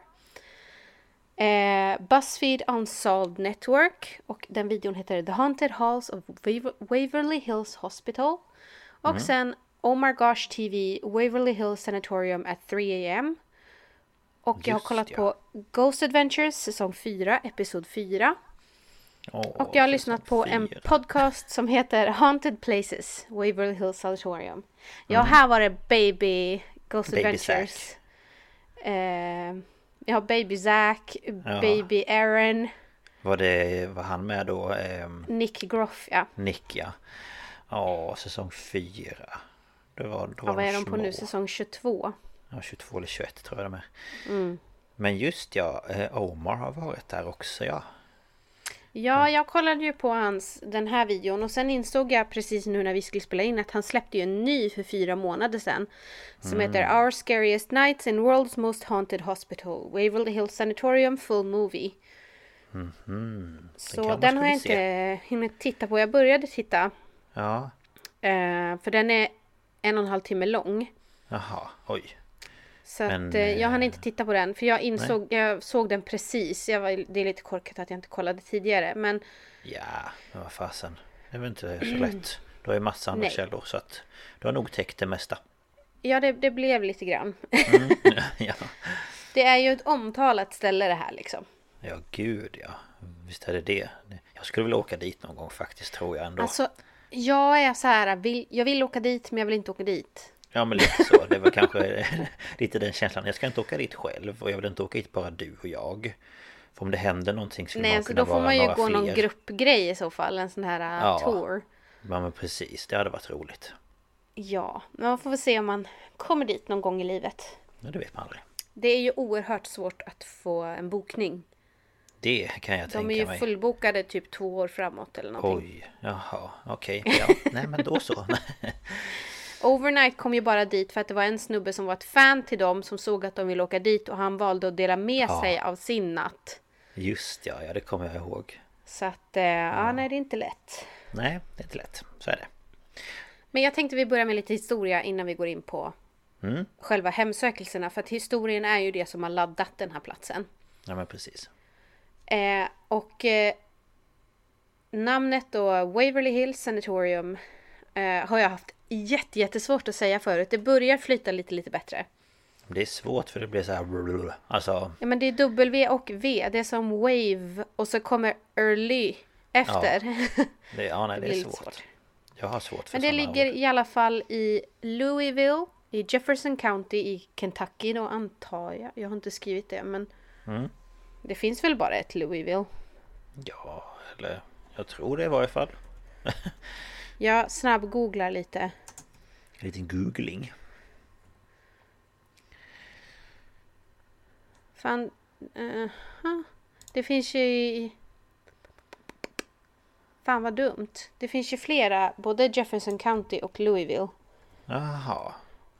BuzzFeed Unsolved Network och den videon heter The Haunted Halls of Waverly Hills Hospital. Och sen Oh My Gosh TV Waverly Hills Sanatorium at 3 a.m. Och jag har kollat på Ghost Adventures säsong 4, episod 4. Och jag har lyssnat på en podcast som heter Haunted Places, Waverly Hills Sanatorium. Ja, här var det Baby Ghost Adventures. Jag har Baby Zack, Baby Aaron. Var han med då? Nick Groff, ja. Nick, ja. Ja, säsong 4. Vad är de på nu? Säsong 22. Ja, 22 eller 21 tror jag de är. Men just Omar har varit där också, ja. Ja, jag kollade ju på den här videon och sen insåg jag precis nu när vi skulle spela in att han släppte ju en ny för 4 månader sedan som heter Our Scariest Nights in World's Most Haunted Hospital, Waverly Hills Sanatorium Full Movie. Så den har jag inte hunnit titta på. Jag började titta. Ja. För den är 1,5 timme lång. Jaha, oj. Så att jag hann inte titta på den. För jag såg den precis. Det är lite korkat att jag inte kollade tidigare. Men ja, men vad fasen. Det är väl inte så lätt. Du har ju massa andra källor. Så att du har nog täckt det mesta. Ja, det blev lite grann. Ja. Det är ju ett omtalat ställe det här liksom. Ja, gud ja. Visst är det. Jag skulle vilja åka dit någon gång faktiskt, tror jag ändå. Alltså, jag är så här. Jag vill åka dit men jag vill inte åka dit. Ja, men lite så. Det var kanske lite den känslan. Jag ska inte åka dit själv och jag vill inte åka dit bara du och jag. För om det händer någonting skulle man kunna vara några fler. Nej, så då får man ju gå någon gruppgrej i så fall. En sån här tour. Ja, men precis. Det hade varit roligt. Ja, men man får väl se om man kommer dit någon gång i livet. Ja, det vet man aldrig. Det är ju oerhört svårt att få en bokning. Det kan jag tänka mig. De är ju fullbokade typ 2 år framåt eller någonting. Oj, jaha, okej. Ja, nej men då så. Overnight kom ju bara dit för att det var en snubbe som var ett fan till dem som såg att de ville åka dit och han valde att dela med sig av sin natt. Just ja, det kommer jag ihåg. Så att, nej det är inte lätt. Nej, det är inte lätt. Så är det. Men jag tänkte vi börjar med lite historia innan vi går in på själva hemsökelserna. För att historien är ju det som har laddat den här platsen. Ja, men precis. Namnet då Waverly Hills Sanatorium har jag haft jättesvårt att säga förut. Det börjar flyta lite bättre. Det är svårt för det blir så här alltså. Ja, men det är W och V. Det är som wave och så kommer early efter. Ja, det är svårt. Jag har svårt för. Men det ligger i alla fall i Louisville i Jefferson County i Kentucky då, antar jag. Jag har inte skrivit det, men det finns väl bara ett Louisville. Ja, eller jag tror det i varje fall. Jag snabb-googlar lite. En liten googling. Fan, det finns ju fan vad dumt. Det finns ju flera, både Jefferson County och Louisville. Jaha.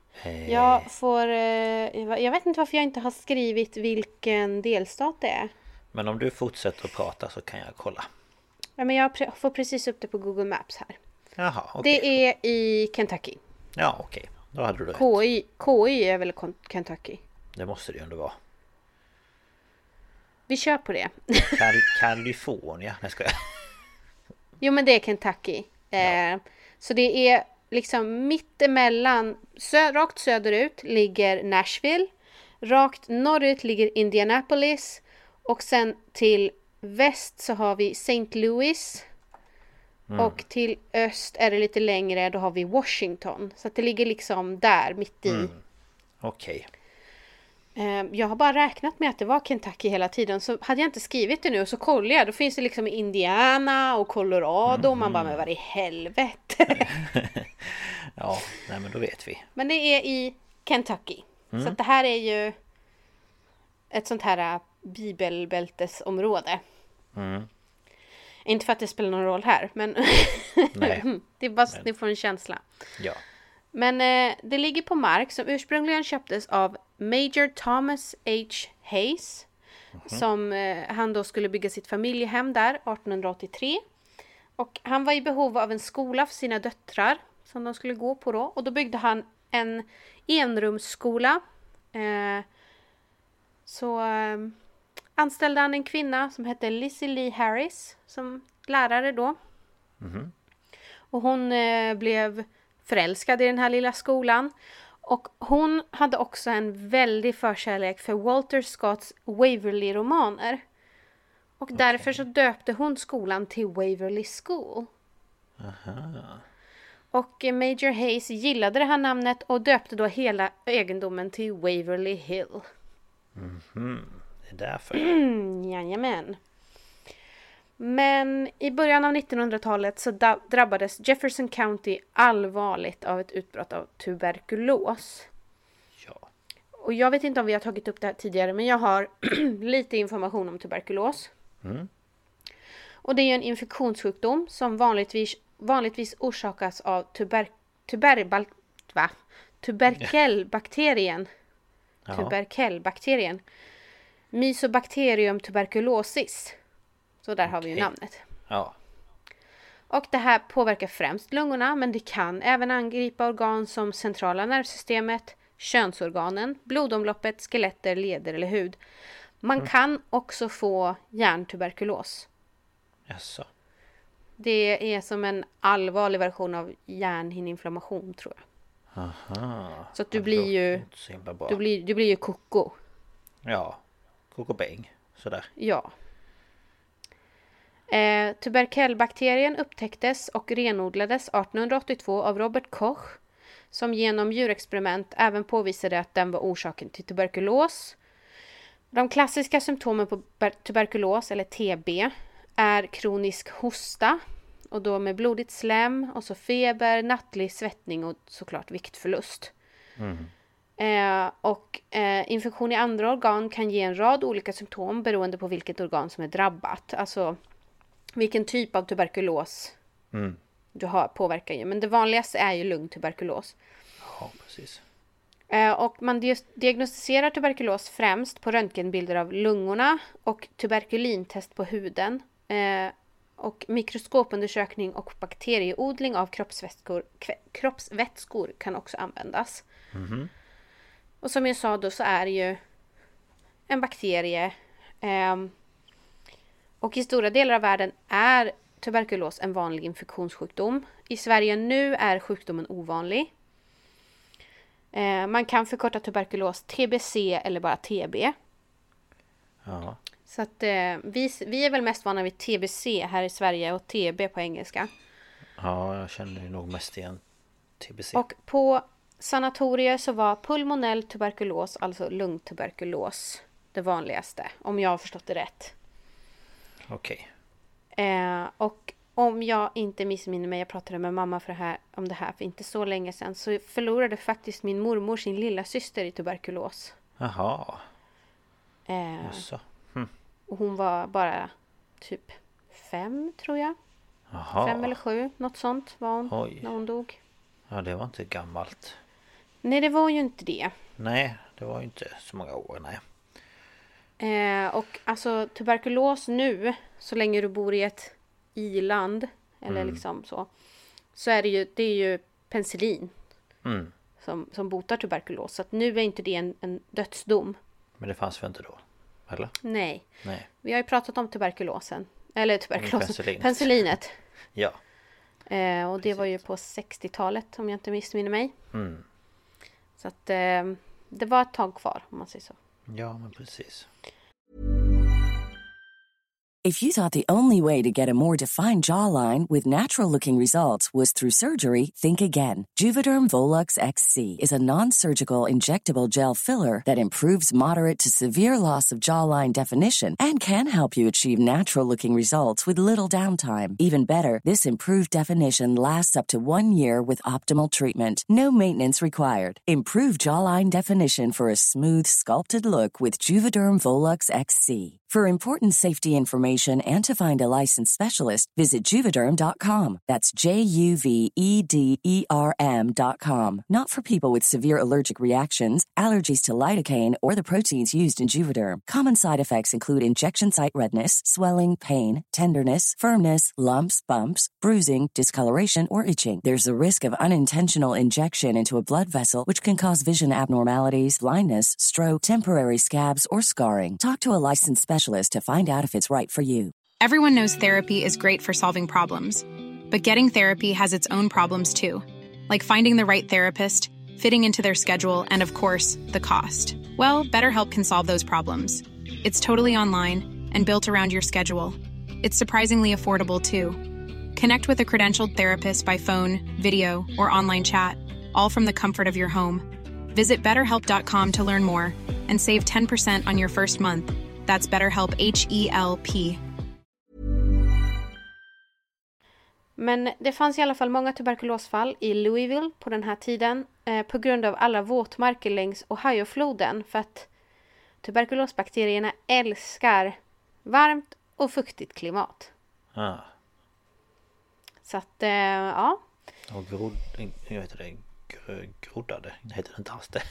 Jag vet inte varför jag inte har skrivit vilken delstat det är. Men om du fortsätter att prata så kan jag kolla. Ja, men jag får precis upp det på Google Maps här. Jaha, okej. Det är i Kentucky. Ja, okej. Då hade du rätt. KY är väl Kentucky? Det måste det ju ändå vara. Vi kör på det. California, nej ska jag. Jo, men det är Kentucky. Så det är liksom mittemellan, rakt söderut ligger Nashville. Rakt norrut ligger Indianapolis. Och sen till väst så har vi St. Louis. Och till öst är det lite längre, då har vi Washington. Så att det ligger liksom där mitt i. Okej. Jag har bara räknat med att det var Kentucky hela tiden. Så hade jag inte skrivit det nu och så kollar jag. Då finns det liksom Indiana och Colorado. Och man bara, men vad i helvete? Ja, nej men då vet vi. Men det är i Kentucky. Så att det här är ju ett sånt här bibelbältesområde. Inte för att det spelar någon roll här. Men Nej. det är bara så att ni får en känsla. Ja. Men det ligger på mark som ursprungligen köptes av Major Thomas H. Hayes. Som han då skulle bygga sitt familjehem där 1883. Och han var i behov av en skola för sina döttrar som de skulle gå på då. Och då byggde han en enrumsskola. Så anställde han en kvinna som hette Lizzie Lee Harris som lärare då. Och hon blev förälskad i den här lilla skolan. Och hon hade också en väldig förkärlek för Walter Scotts Waverly-romaner. Och därför så döpte hon skolan till Waverly School. Och Major Hayes gillade det här namnet och döpte då hela egendomen till Waverly Hill. Det är därför. Jajamän. Men i början av 1900-talet så drabbades Jefferson County allvarligt av ett utbrott av tuberkulos. Ja. Och jag vet inte om vi har tagit upp det här tidigare, men jag har lite information om tuberkulos. Och det är en infektionssjukdom som vanligtvis orsakas av tuberkelbakterien. Tuberkelbakterien. Mycobacterium tuberculosis. Så där har vi ju namnet. Ja. Och det här påverkar främst lungorna, men det kan även angripa organ som centrala nervsystemet, könsorganen, blodomloppet, skeletter, leder eller hud. Man kan också få hjärntuberkulos. Jaså. Det är som en allvarlig version av hjärnhinneinflammation, tror jag. Aha. Så att du blir ju du blir ju koko. Ja. Kokobäng. Sådär. Ja. Tuberkelbakterien upptäcktes och renodlades 1882 av Robert Koch, som genom djurexperiment även påvisade att den var orsaken till tuberkulos. De klassiska symptomen på tuberkulos eller TB är kronisk hosta och då med blodigt slem och så feber, nattlig svettning och såklart viktförlust. Infektion i andra organ kan ge en rad olika symptom beroende på vilket organ som är drabbat. Alltså vilken typ av tuberkulos du har påverkar ju. Men det vanligaste är ju lungtuberkulos. Ja, precis. Och man diagnostiserar tuberkulos främst på röntgenbilder av lungorna och tuberkulintest på huden. Och mikroskopundersökning och bakterieodling av kroppsvätskor kan också användas. Och som jag sa då så är det ju en bakterie. Och i stora delar av världen är tuberkulos en vanlig infektionssjukdom. I Sverige nu är sjukdomen ovanlig. Man kan förkorta tuberkulos TBC eller bara TB. Ja. Så att vi är väl mest vana vid TBC här i Sverige och TB på engelska. Ja, jag känner nog mest igen TBC. Och på sanatorier så var pulmonell tuberkulos, alltså lungtuberkulos, det vanligaste. Om jag har förstått det rätt. Okej. Och om jag inte missminner mig, jag pratade med mamma om det här för inte så länge sedan, så förlorade faktiskt min mormor sin lilla syster i tuberkulos. Jaha. Jaså. Och hon var bara typ 5 tror jag. Jaha. 5 eller 7, något sånt var hon när hon dog. Ja, det var inte gammalt. Nej, det var ju inte det. Nej, det var ju inte så många år, nej. Och alltså tuberkulos nu, så länge du bor i ett i-land eller liksom så är det är ju penicillin som botar tuberkulos. Så att nu är inte det en dödsdom. Men det fanns väl inte då? Eller? Nej. Vi har ju pratat om tuberkulosen. Eller penicillinet. Ja. Och det var ju på 60-talet om jag inte missminner mig. Så att det var ett tag kvar om man säger så. Ja, men precis. If you thought the only way to get a more defined jawline with natural-looking results was through surgery, think again. Juvederm Volux XC is a non-surgical injectable gel filler that improves moderate to severe loss of jawline definition and can help you achieve natural-looking results with little downtime. Even better, this improved definition lasts up to 1 year with optimal treatment. No maintenance required. Improve jawline definition for a smooth, sculpted look with Juvederm Volux XC. For important safety information and to find a licensed specialist, visit Juvederm.com. That's JUVEDERM.com. Not for people with severe allergic reactions, allergies to lidocaine, or the proteins used in Juvederm. Common side effects include injection site redness, swelling, pain, tenderness, firmness, lumps, bumps, bruising, discoloration, or itching. There's a risk of unintentional injection into a blood vessel, which can cause vision abnormalities, blindness, stroke, temporary scabs, or scarring. Talk to a licensed specialist to find out if it's right for you. Everyone knows therapy is great for solving problems, but getting therapy has its own problems too, like finding the right therapist, fitting into their schedule, and of course, the cost. Well, BetterHelp can solve those problems. It's totally online and built around your schedule. It's surprisingly affordable too. Connect with a credentialed therapist by phone, video, or online chat, all from the comfort of your home. Visit BetterHelp.com to learn more and save 10% on your first month. That's BetterHelp, H-E-L-P. Men det fanns i alla fall många tuberkulosfall i Louisville på den här tiden på grund av alla våtmarker längs Ohiofloden, för att tuberkulosbakterierna älskar varmt och fuktigt klimat. Ah. Så att, ja. Och groddade, heter det inte alls det.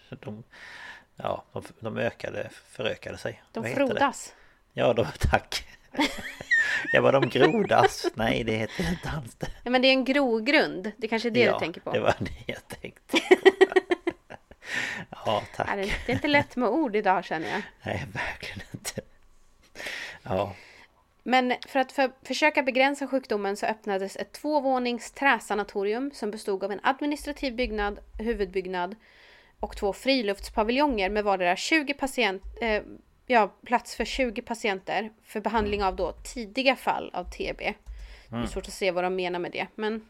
De förökade sig. De frodas. Ja, tack. Jag bara, de grodas. Nej, det heter inte alls det. Ja, men det är en grogrund. Det kanske är det du tänker på. Det var det jag tänkte på. Ja, tack. Det är inte lätt med ord idag, känner jag. Nej, verkligen inte. Ja. Men för att försöka begränsa sjukdomen så öppnades ett 2-vånings träsanatorium som bestod av en administrativ byggnad, huvudbyggnad och 2 friluftspaviljonger med vardera 20 plats för 20 patienter för behandling av då tidiga fall av TB. Det är svårt att se vad de menar med det, men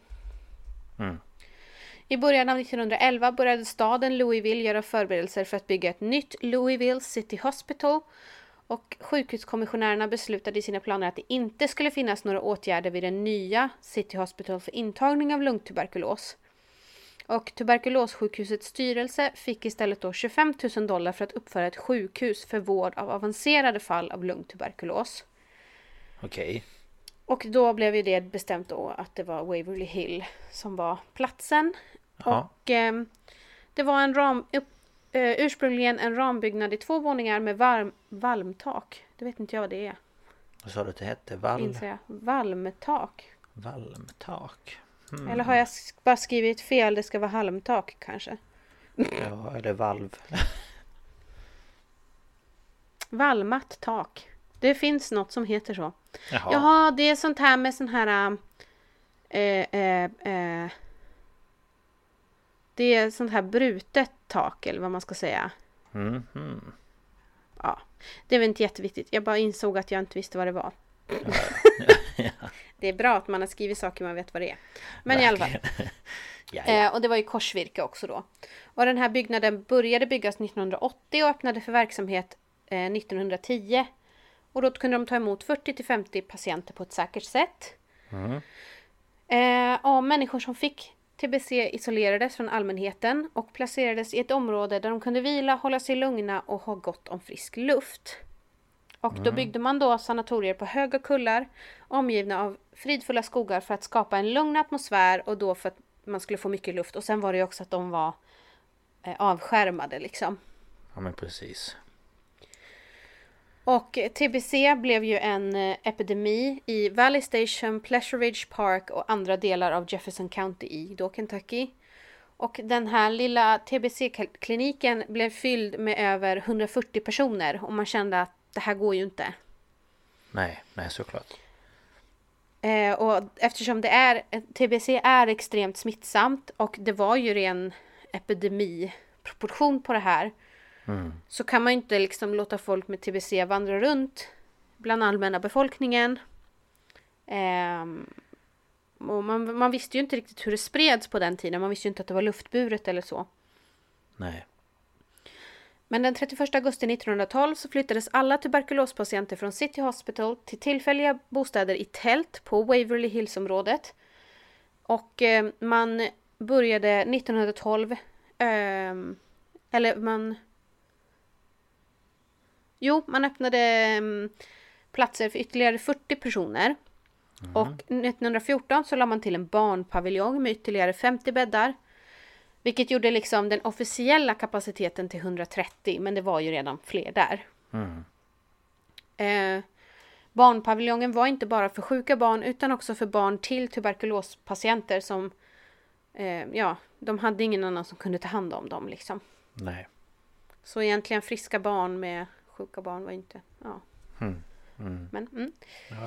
i början av 1911 började staden Louisville göra förberedelser för att bygga ett nytt Louisville City Hospital, och sjukhuskommissionärerna beslutade i sina planer att det inte skulle finnas några åtgärder vid den nya City Hospital för intagning av lungtuberkulos. Och tuberkulossjukhusets styrelse fick istället då $25,000 för att uppföra ett sjukhus för vård av avancerade fall av lungtuberkulos. Okej. Och då blev ju det bestämt då att det var Waverly Hill som var platsen. Ja. Och det var ursprungligen en rambyggnad i 2 våningar med valmtak. Det vet inte jag vad det är. Vad sa du att det hette? Valmtak. Valmtak. Eller har jag bara skrivit fel? Det ska vara halmtak kanske. Ja, eller valv. Valmat tak. Det finns något som heter så. Jaha, det är sånt här med sån här det är sånt här brutet tak, eller vad man ska säga. Ja, det är väl inte jätteviktigt. Jag bara insåg att jag inte visste vad det var. Ja. Det är bra att man har skrivit saker man vet vad det är. Men i alla fall. Och det var ju korsvirke också då. Och den här byggnaden började byggas 1980 och öppnade för verksamhet 1910. Och då kunde de ta emot 40-50 patienter på ett säkert sätt. Och människor som fick TBC isolerades från allmänheten och placerades i ett område där de kunde vila, hålla sig lugna och ha gott om frisk luft. Och då byggde man då sanatorier på höga kullar omgivna av fridfulla skogar för att skapa en lugn atmosfär, och då för att man skulle få mycket luft. Och sen var det ju också att de var avskärmade liksom. Ja, men precis. Och TBC blev ju en epidemi i Valley Station, Pleasure Ridge Park och andra delar av Jefferson County i då Kentucky. Och den här lilla TBC-kliniken blev fylld med över 140 personer, och man kände att det här går ju inte. Nej, såklart. Och eftersom TBC är extremt smittsamt och det var ju ren epidemiproportion på det här, så kan man inte liksom låta folk med TBC vandra runt bland allmänna befolkningen. Och man visste ju inte riktigt hur det spreds på den tiden. Man visste ju inte att det var luftburet eller så. Nej. Men den 31 augusti 1912 så flyttades alla tuberkulospatienter från City Hospital till tillfälliga bostäder i tält på Waverly Hills-området. Och man började 1912 man öppnade platser för ytterligare 40 personer. Och 1914 så la man till en barnpaviljong med ytterligare 50 bäddar. Vilket gjorde liksom den officiella kapaciteten till 130. Men det var ju redan fler där. Barnpaviljongen var inte bara för sjuka barn utan också för barn till tuberkulospatienter som de hade ingen annan som kunde ta hand om dem liksom. Nej. Så egentligen friska barn med sjuka barn var inte, Men,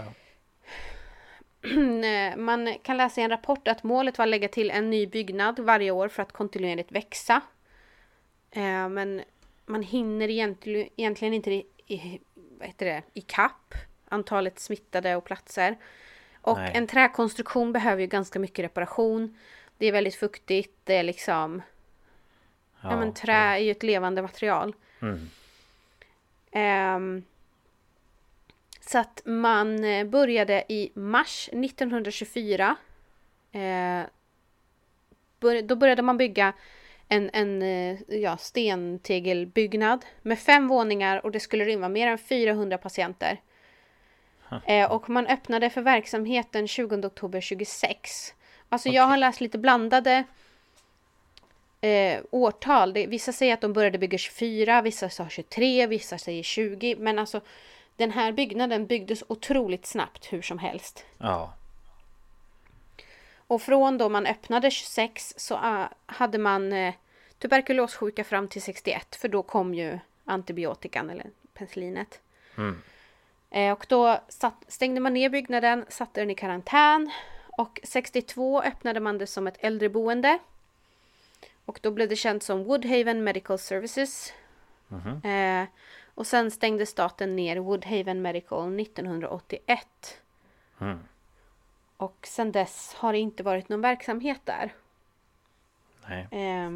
man kan läsa i en rapport att målet var att lägga till en ny byggnad varje år för att kontinuerligt växa. Men man hinner egentligen inte i kapp antalet smittade och platser. Och en träkonstruktion behöver ju ganska mycket reparation. Det är väldigt fuktigt. Det är liksom... trä är ju ett levande material. Så att man började i mars 1924. Då började man bygga en stentegelbyggnad med 5 våningar och det skulle rymma mer än 400 patienter. Och man öppnade för verksamheten 20 oktober 26. Alltså jag har läst lite blandade årtal. Vissa säger att de började bygga 24, vissa sa 23, vissa säger 20. Men alltså den här byggnaden byggdes otroligt snabbt hur som helst. Ja. Och från då man öppnade 26 så hade man tuberkulossjuka fram till 61. För då kom ju antibiotikan eller penicillinet. Och då stängde man ner byggnaden, satte den i karantän. Och 62 öppnade man det som ett äldreboende. Och då blev det känt som Woodhaven Medical Services. Och sen stängde staten ner Woodhaven Medical 1981. Och sen dess har det inte varit någon verksamhet där. Nej.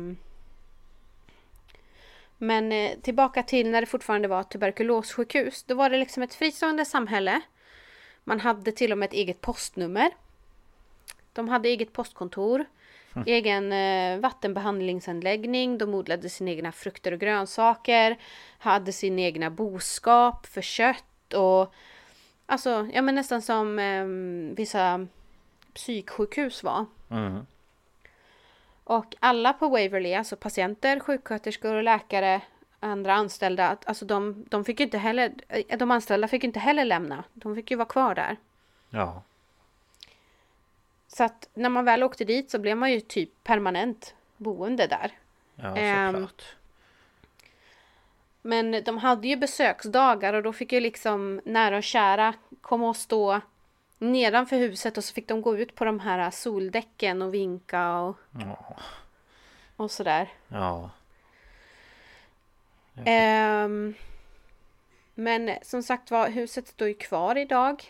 Men tillbaka till när det fortfarande var tuberkulossjukhus. Då var det liksom ett fristående samhälle. Man hade till och med ett eget postnummer. De hade eget postkontor. Egen vattenbehandlingsanläggning. De odlade sina egna frukter och grönsaker. Hade sin egna boskap för kött. Och alltså, nästan som vissa psyksjukhus var. Och alla på Waverly, alltså patienter, sjuksköterskor och läkare, andra anställda, alltså de fick inte heller, de anställda fick inte heller lämna. De fick ju vara kvar där. Ja. Så att när man väl åkte dit så blev man ju typ permanent boende där. Ja, såklart. Men de hade ju besöksdagar och då fick ju liksom nära och kära komma och stå nedanför huset och så fick de gå ut på de här soldäcken och vinka och sådär. Ja. Men som sagt var, huset står ju kvar idag.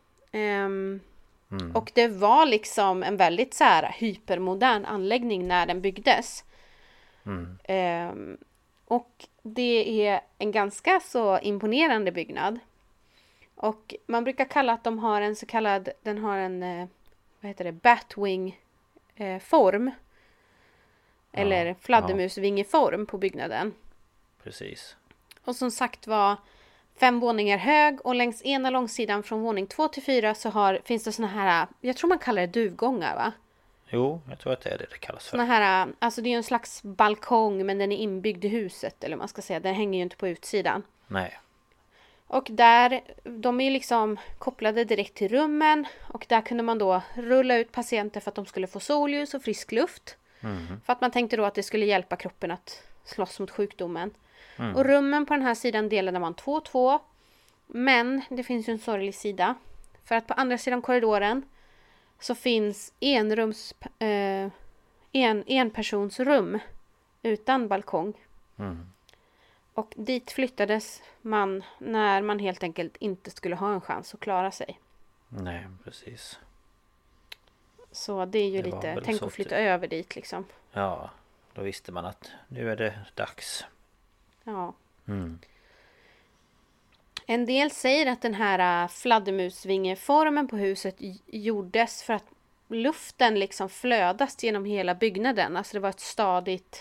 Och det var liksom en väldigt så här hypermodern anläggning när den byggdes. Och det är en ganska så imponerande byggnad. Och man brukar kalla att de har en så kallad, den har en batwing form. Eller fladdermusvingeform på byggnaden. Precis. Och som sagt var 5 våningar hög och längs ena långsidan från våning 2 till 4 så finns det såna här, jag tror man kallar det duvgångar, va? Jo, jag tror att det är det kallas för. Såna här, alltså det är ju en slags balkong men den är inbyggd i huset, eller man ska säga, den hänger ju inte på utsidan. Nej. Och där, de är ju liksom kopplade direkt till rummen och där kunde man då rulla ut patienter för att de skulle få solljus och frisk luft. För att man tänkte då att det skulle hjälpa kroppen att slåss mot sjukdomen. Och rummen på den här sidan delade man 2-2. Men det finns ju en sorglig sida. För att på andra sidan korridoren så finns enpersonsrum utan balkong. Och dit flyttades man när man helt enkelt inte skulle ha en chans att klara sig. Nej, precis. Så det är ju lite, tänk att flytta över dit liksom. Ja, då visste man att nu är det dags. Ja. Mm. En del säger att den här fladdermusvingeformen på huset gjordes för att luften liksom flödas genom hela byggnaden. Alltså det var ett stadigt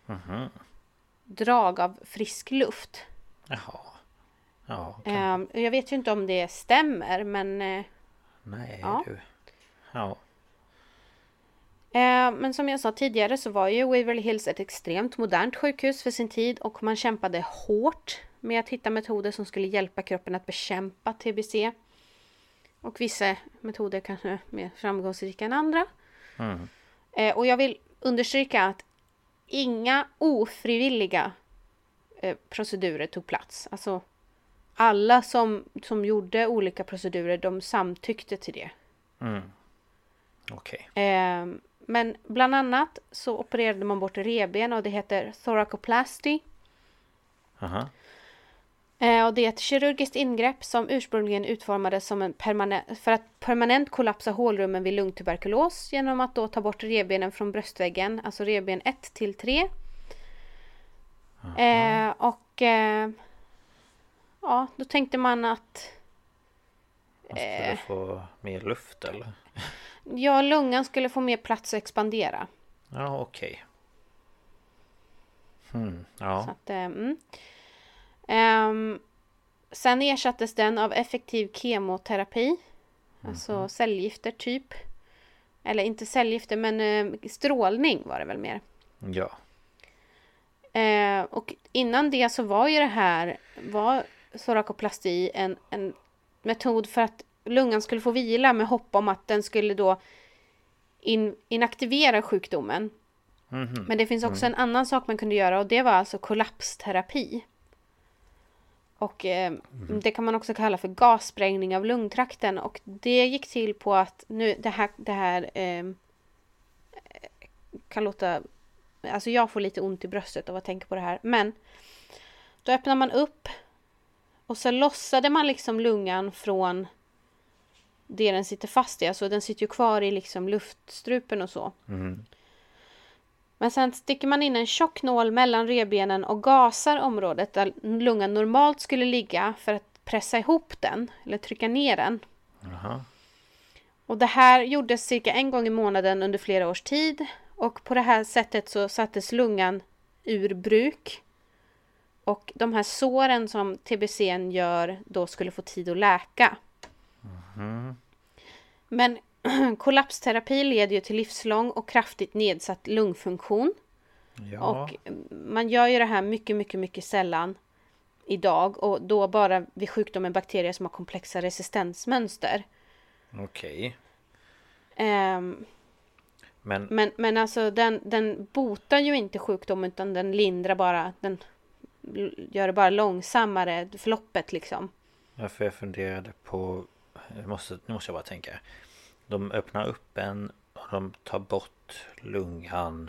drag av frisk luft. Jaha. Ja, jag vet ju inte om det stämmer, men... nej, ja. du. Ja. Men som jag sa tidigare så var ju Waverly Hills ett extremt modernt sjukhus för sin tid. Och man kämpade hårt med att hitta metoder som skulle hjälpa kroppen att bekämpa TBC. Och vissa metoder kanske är mer framgångsrika än andra. Mm. Och jag vill understryka att inga ofrivilliga procedurer tog plats. Alltså alla som gjorde olika procedurer, de samtyckte till det. Mm. Okej. Men bland annat så opererade man bort revben och det heter thoracoplasty. Aha. Och det är ett kirurgiskt ingrepp som ursprungligen utformades som för att permanent kollapsa hålrummen vid lungtuberkulos genom att då ta bort revbenen från bröstväggen, alltså revben 1-3. Ja, då tänkte man att man skulle få mer luft eller? Ja, lungan skulle få mer plats att expandera. Ja, okej. Ja. Så att, sen ersattes den av effektiv kemoterapi. Alltså cellgifter typ. Eller inte cellgifter, men strålning var det väl mer. Ja. Och innan det så var ju thoracoplasti en metod för att lungan skulle få vila med hopp om att den skulle då inaktivera sjukdomen. Men det finns också en annan sak man kunde göra och det var alltså kollapsterapi. Och det kan man också kalla för gassprängning av lungtrakten. Och det gick till på att nu det här kan låta... Alltså jag får lite ont i bröstet av att tänka på det här. Men då öppnar man upp och så lossade man liksom lungan från det den sitter fast i. Alltså den sitter ju kvar i liksom luftstrupen och så. Men sen sticker man in en tjock nål mellan revbenen och gasar området där lungan normalt skulle ligga för att pressa ihop den eller trycka ner den. Och det här gjordes cirka en gång i månaden under flera års tid. Och på det här sättet så sattes lungan ur bruk. Och de här såren som TBC:n gör då skulle få tid att läka. Men kollapsterapi leder ju till livslång och kraftigt nedsatt lungfunktion. Ja. Och man gör ju det här mycket, mycket, mycket sällan idag. Och då bara vid sjukdomen bakterier som har komplexa resistensmönster. Okej. Men alltså den botar ju inte sjukdomen utan den lindrar bara, den gör det bara långsammare förloppet liksom. Ja, för jag funderade på, nu måste jag bara tänka. De öppnar upp en och de tar bort lungan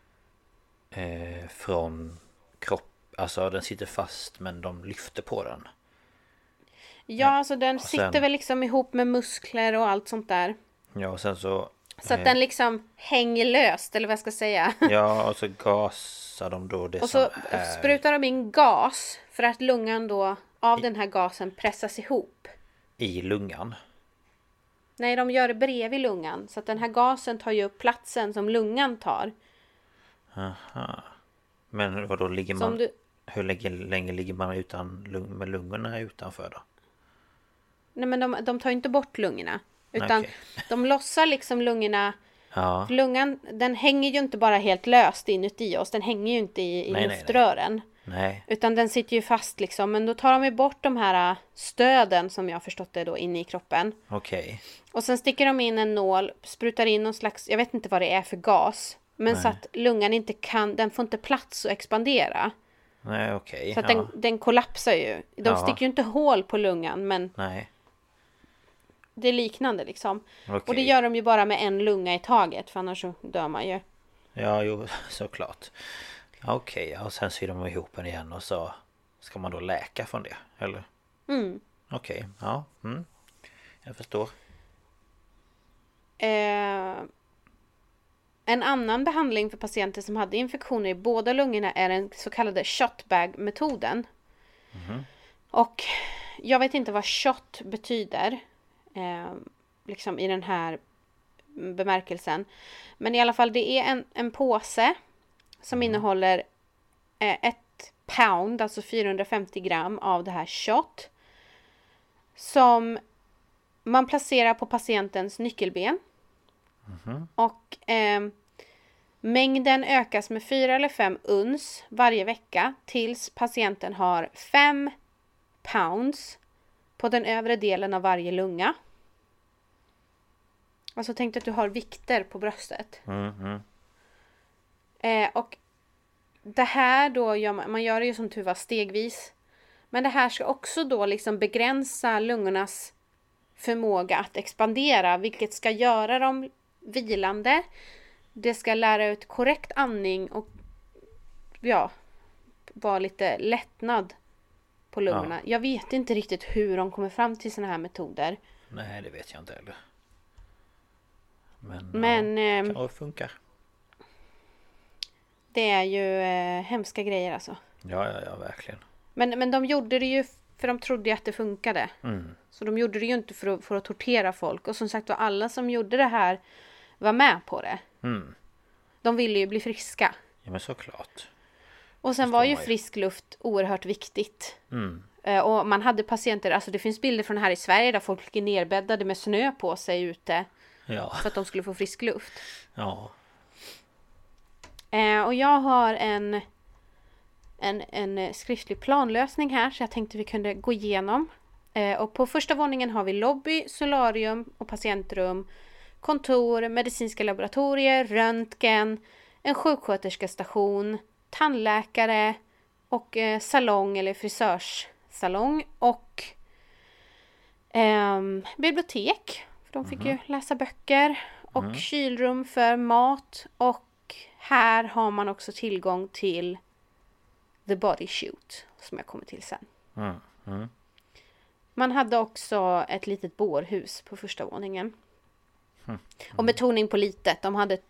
från kropp. Alltså den sitter fast men de lyfter på den. Ja, alltså den sitter väl liksom ihop med muskler och allt sånt där. Ja, och sen så att den liksom hänger löst, eller vad jag ska säga. Ja, och så gasar de då det och som så sprutar de in gas för att lungan då av den här gasen pressas ihop. I lungan? Nej, de gör det bredvid lungan. Så att den här gasen tar ju upp platsen som lungan tar. Aha. Men vadå, ligger man... Hur länge ligger man med lungorna utanför då? Nej, men de tar ju inte bort lungorna. Utan de lossar liksom lungorna. Ja. Lungan, den hänger ju inte bara helt löst inuti oss. Den hänger ju inte i luftrören. Nej. Utan den sitter ju fast liksom. Men då tar de ju bort de här stöden som jag har förstått det då inne i kroppen. Okej. Och sen sticker de in en nål, sprutar in någon slags, jag vet inte vad det är för gas. Men så att lungan inte kan, den får inte plats att expandera. Nej, okej. Så att den kollapsar ju. De sticker ju inte hål på lungan, men... Nej. Det är liknande liksom. Okay. Och det gör de ju bara med en lunga i taget. För annars så dör man ju. Ja, jo, såklart. Okej, och sen syr de ihop den igen och så ska man då läka från det? Eller? Okej, ja. Jag förstår. En annan behandling för patienter som hade infektioner i båda lungorna är den så kallade shotbag-metoden. Och jag vet inte vad shot betyder liksom i den här bemärkelsen. Men i alla fall det är en påse som innehåller 1 pound, alltså 450 gram av det här shot. Som man placerar på patientens nyckelben. Och mängden ökas med 4 eller 5 uns varje vecka tills patienten har 5 pounds på den övre delen av varje lunga. Alltså tänk att du har vikter på bröstet. Och det här då gör man gör det ju som tur var stegvis. Men det här ska också då liksom begränsa lungornas förmåga att expandera, vilket ska göra dem vilande. Det ska lära ut korrekt andning och vara lite lättnad på lungorna. Ja. Jag vet inte riktigt hur de kommer fram till såna här metoder. Nej, det vet jag inte heller. Men det funkar. Det är ju hemska grejer alltså. Ja, verkligen. Men de gjorde det ju för de trodde att det funkade. Så de gjorde det ju inte för att tortera folk. Och som sagt var, alla som gjorde det här var med på det. De ville ju bli friska. Ja, men såklart. Och sen var ju frisk luft oerhört viktigt. Och man hade patienter, alltså det finns bilder från här i Sverige där folk ligger nerbäddade med snö på sig ute. Ja. För att de skulle få frisk luft. Ja. Och jag har en skriftlig planlösning här, så jag tänkte vi kunde gå igenom. Och på första våningen har vi lobby, solarium och patientrum, kontor, medicinska laboratorier, röntgen, en sjuksköterskestation, tandläkare och salong eller frisörssalong och bibliotek. För de fick ju läsa böcker och kylrum för mat, och här har man också tillgång till the body shoot som jag kommer till sen. Man hade också ett litet bårhus på första våningen. Och betoning på litet. De hade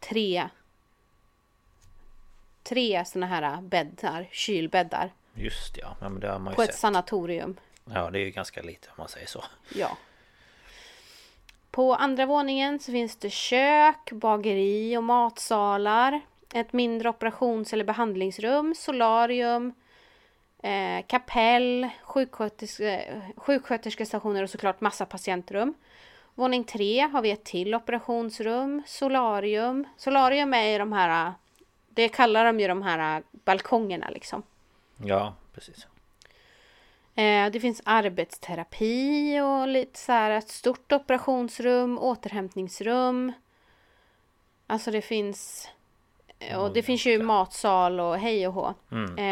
tre såna här bäddar, kylbäddar. Just ja, men det har man ju på sett. Ett sanatorium. Ja, det är ju ganska lite om man säger så. Ja. På andra våningen så finns det kök, bageri och matsalar. Ett mindre operations- eller behandlingsrum, solarium, kapell, sjuksköterskestationer och såklart massa patientrum. Våning 3 har vi ett till operationsrum, solarium. Solarium är ju de här, det kallar de ju de här balkongerna liksom. Ja, precis. Det finns arbetsterapi och lite så här ett stort operationsrum, återhämtningsrum. Alltså det finns, och det finns ju matsal och hej och hå.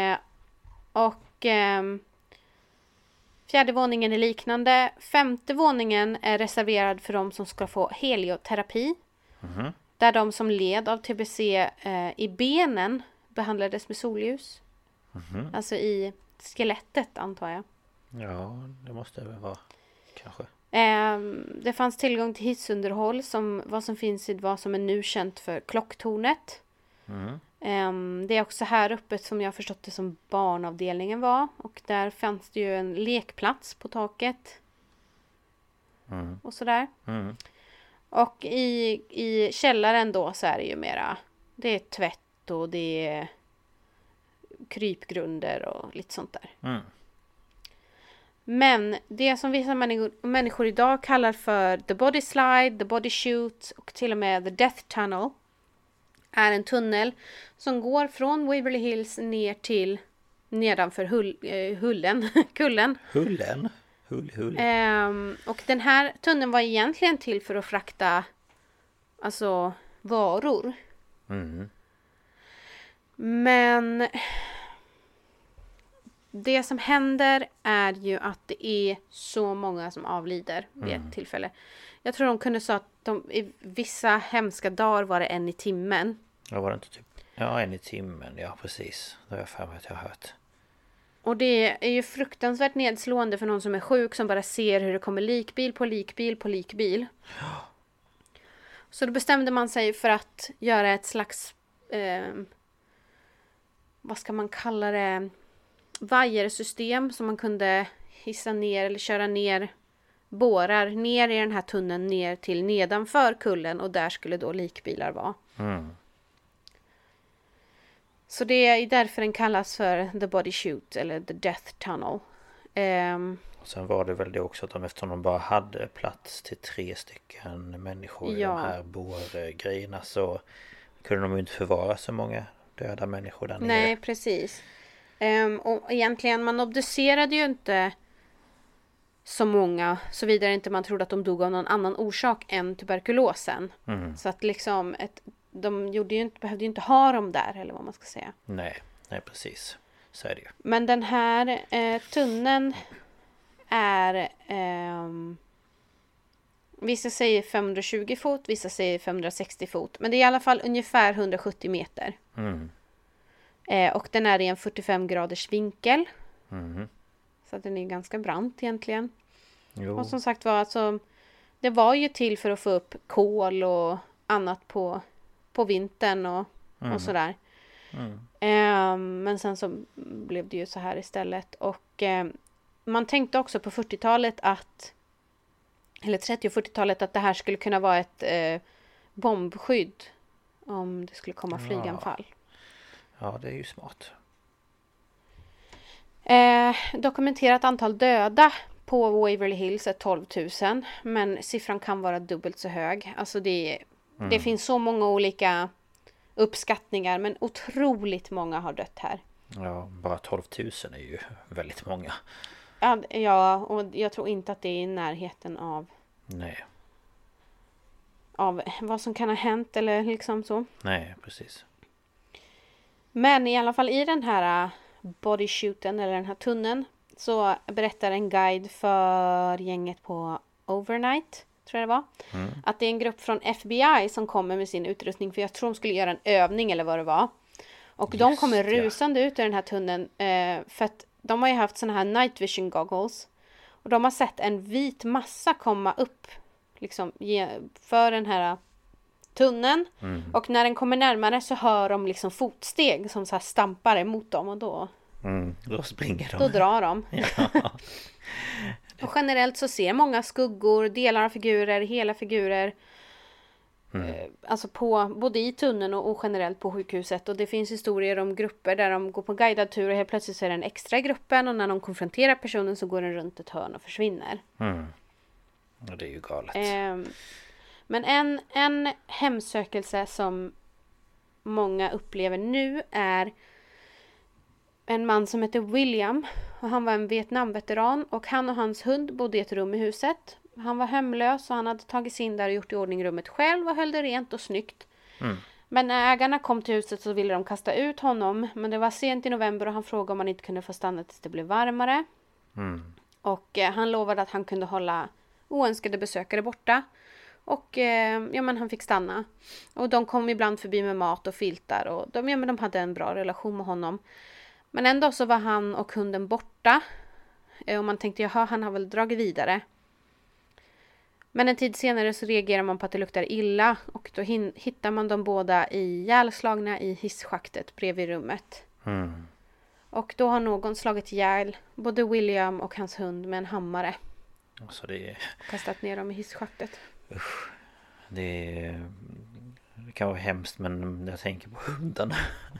Fjärde våningen är liknande. Femte våningen är reserverad för de som ska få helioterapi. Där de som led av TBC i benen behandlades med solljus. Alltså i skelettet antar jag. Ja, det måste det väl vara kanske. Det fanns tillgång till hissunderhåll som vad som finns i vad som är nu känt för klocktornet. Det är också här uppe som jag har förstått det som barnavdelningen var. Och där fanns det ju en lekplats på taket. Och sådär. Och i källaren då så är det ju mera, det är tvätt och det är krypgrunder och lite sånt där. Men det som vissa människor idag kallar för the body slide, the body shoot och till och med the death tunnel är en tunnel som går från Waverly Hills ner till nedanför kullen. Och den här tunneln var egentligen till för att frakta alltså varor. Men det som händer är ju att det är så många som avlider vid ett tillfälle. Jag tror de kunde säga att i vissa hemska dagar var det 1 i timmen. Ja, var det inte typ? Ja, 1 i timmen, ja precis. Det har jag för mig att jag har hört. Och det är ju fruktansvärt nedslående för någon som är sjuk som bara ser hur det kommer likbil på likbil på likbil. Så då bestämde man sig för att göra ett slags, vad ska man kalla det, vajersystem som man kunde hissa ner eller köra ner bårar ner i den här tunneln ner till nedanför kullen och där skulle då likbilar vara. Så det är därför den kallas för The Body Chute eller The Death Tunnel. Och sen var det väl det också att eftersom de bara hade plats till 3 stycken människor i de här bårgrejerna så kunde de ju inte förvara så många döda människor där nere. Nej, precis. Och egentligen man obducerade ju inte så många såvida inte man trodde att de dog av någon annan orsak än tuberkulosen. Så att liksom de behövde ju inte ha dem där eller vad man ska säga. Nej precis. Så är det ju. Men den här tunneln är vissa säger 520 fot, vissa säger 560 fot. Men det är i alla fall ungefär 170 meter. Och den är i en 45 graders vinkel. Så att den är ganska brant egentligen. Jo. Och som sagt var, alltså, det var ju till för att få upp kol och annat på vintern och sådär. Men sen så blev det ju så här istället. Och man tänkte också på 40-talet eller 30- och 40-talet att det här skulle kunna vara ett bombskydd om det skulle komma flyganfall. Ja, det är ju smart. Dokumenterat antal döda på Waverly Hills är 12 000. Men siffran kan vara dubbelt så hög. Alltså det finns så många olika uppskattningar. Men otroligt många har dött här. Ja, bara 12 000 är ju väldigt många. Ja, och jag tror inte att det är i närheten av... Nej. Av vad som kan ha hänt eller liksom så. Nej, precis. Men i alla fall i den här body chuten eller den här tunneln så berättar en guide för gänget på Overnight, tror jag det var. Att det är en grupp från FBI som kommer med sin utrustning för jag tror de skulle göra en övning eller vad det var. Och de kommer rusande ut ur den här tunneln för att de har ju haft såna här night vision goggles. Och de har sett en vit massa komma upp liksom för den här tunneln. Och när den kommer närmare så hör de liksom fotsteg som så här stampar emot dem och då springer de. Då drar de. Ja. Och generellt så ser många skuggor, delar av figurer, hela figurer. Alltså både i tunneln och generellt på sjukhuset. Och det finns historier om grupper där de går på guidad tur och helt plötsligt så är det en extra i gruppen. Och när de konfronterar personen så går den runt ett hörn och försvinner. Och det är ju galet. Men en hemsökelse som många upplever nu är en man som heter William. Och han var en Vietnamveteran och han och hans hund bodde i ett rum i huset. Han var hemlös och han hade tagit sig in där och gjort i ordning rummet själv och höll det rent och snyggt. Men när ägarna kom till huset så ville de kasta ut honom. Men det var sent i november och han frågade om han inte kunde få stanna tills det blev varmare. Och han lovade att han kunde hålla oönskade besökare borta. Och men han fick stanna. Och de kom ibland förbi med mat och filtar. Och de hade en bra relation med honom. Men en dag så var han och hunden borta. Och man tänkte, han har väl dragit vidare. Men en tid senare så reagerar man på att det luktar illa. Och då hittar man dem båda ihjälslagna i hisschaktet bredvid rummet. Och då har någon slagit ihjäl både William och hans hund med en hammare. Alltså det är... Kastat ner dem i hisschaktet. Usch. Det kan vara hemskt men jag tänker på hundarna.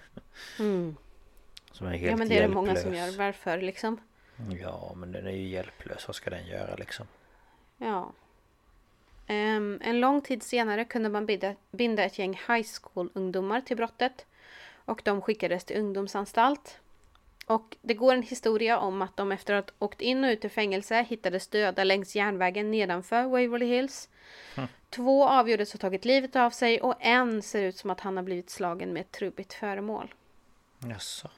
Som är helt hjälplös. Ja, men det är det många som gör. Varför liksom? Ja, men den är ju hjälplös. Vad ska den göra liksom? Ja. En lång tid senare kunde man binda ett gäng high school-ungdomar till brottet. Och de skickades till ungdomsanstalt. Och det går en historia om att de efter att ha åkt in och ut ur fängelse hittades döda längs järnvägen nedanför Waverly Hills. 2 avgjordes och tagit livet av sig och en ser ut som att han har blivit slagen med ett trubbigt föremål. Jaså.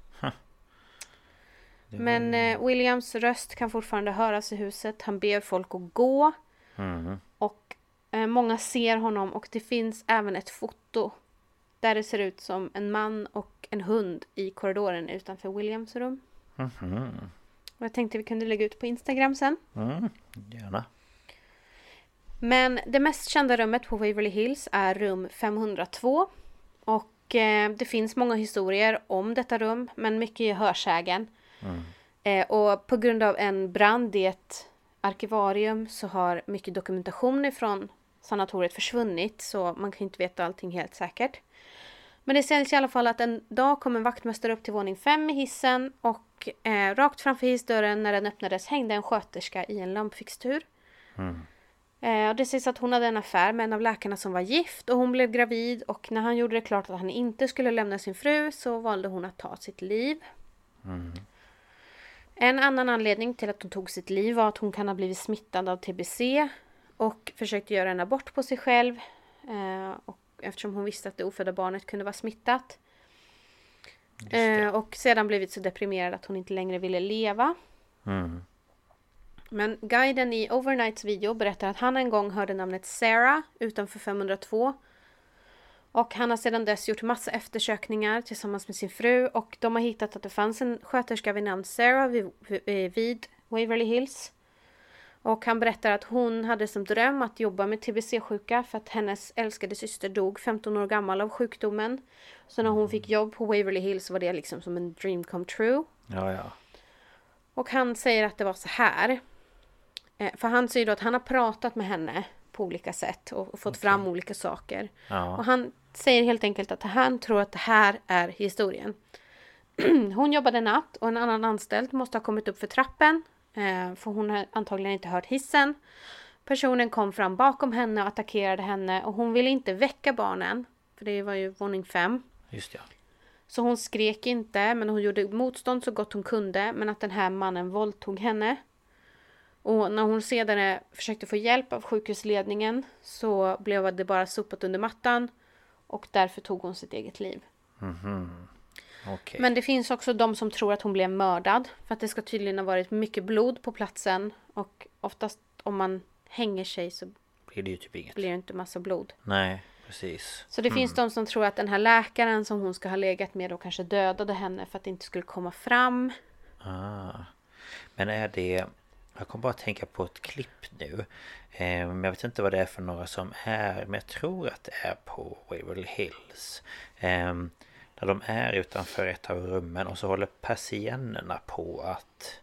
Men Williams röst kan fortfarande höras i huset. Han ber folk att gå. Och många ser honom och det finns även ett foto där det ser ut som en man och en hund i korridoren utanför Williams rum. Och jag tänkte vi kunde lägga ut på Instagram sen. Gärna. Men det mest kända rummet på Waverly Hills är rum 502. Och det finns många historier om detta rum, men mycket är hörsägen. Och på grund av en brand i ett arkivarium så har mycket dokumentation ifrån sanatoriet försvunnit, så man kan inte veta allting helt säkert. Men det sägs i alla fall att en dag kom en vaktmästare upp till våning 5 i hissen och rakt framför hissdörren när den öppnades hängde en sköterska i en lampfixtur. Och det sägs att hon hade en affär med en av läkarna som var gift och hon blev gravid, och när han gjorde det klart att han inte skulle lämna sin fru så valde hon att ta sitt liv. En annan anledning till att hon tog sitt liv var att hon kan ha blivit smittad av TBC och försökte göra en abort på sig själv, och eftersom hon visste att det ofödda barnet kunde vara smittat. Och sedan blivit så deprimerad att hon inte längre ville leva. Men guiden i Overnights video berättar att han en gång hörde namnet Sarah utanför 502. Och han har sedan dess gjort massa eftersökningar tillsammans med sin fru. Och de har hittat att det fanns en sköterska vid namn Sarah vid Waverly Hills. Och han berättar att hon hade som dröm att jobba med TBC-sjuka för att hennes älskade syster dog 15 år gammal av sjukdomen. Så när hon fick jobb på Waverly Hills var det liksom som en dream come true. Ja. Och han säger att det var så här. För han säger då att han har pratat med henne på olika sätt och fått fram olika saker. Ja. Och han säger helt enkelt att han tror att det här är historien. Hon jobbade natt och en annan anställd måste ha kommit upp för trappen. För hon har antagligen inte hört hissen. Personen kom fram bakom henne och attackerade henne. Och hon ville inte väcka barnen. För det var ju våning 5. Just ja. Så hon skrek inte, men hon gjorde motstånd så gott hon kunde. Men att den här mannen våldtog henne. Och när hon sedan försökte få hjälp av sjukhusledningen så blev det bara sopat under mattan. Och därför tog hon sitt eget liv. Okay. Men det finns också de som tror att hon blev mördad. För att det ska tydligen ha varit mycket blod på platsen. Och oftast om man hänger sig så blir det ju typ inget. Blir det inte massa blod. Nej, precis. Så det finns de som tror att den här läkaren som hon ska ha legat med och kanske dödade henne för att det inte skulle komma fram. Men är det... Jag kommer bara tänka på ett klipp nu. Jag vet inte vad det är för några som är. Men jag tror att det är på Waverly Hills. Där de är utanför ett av rummen. Och så håller persiennerna på att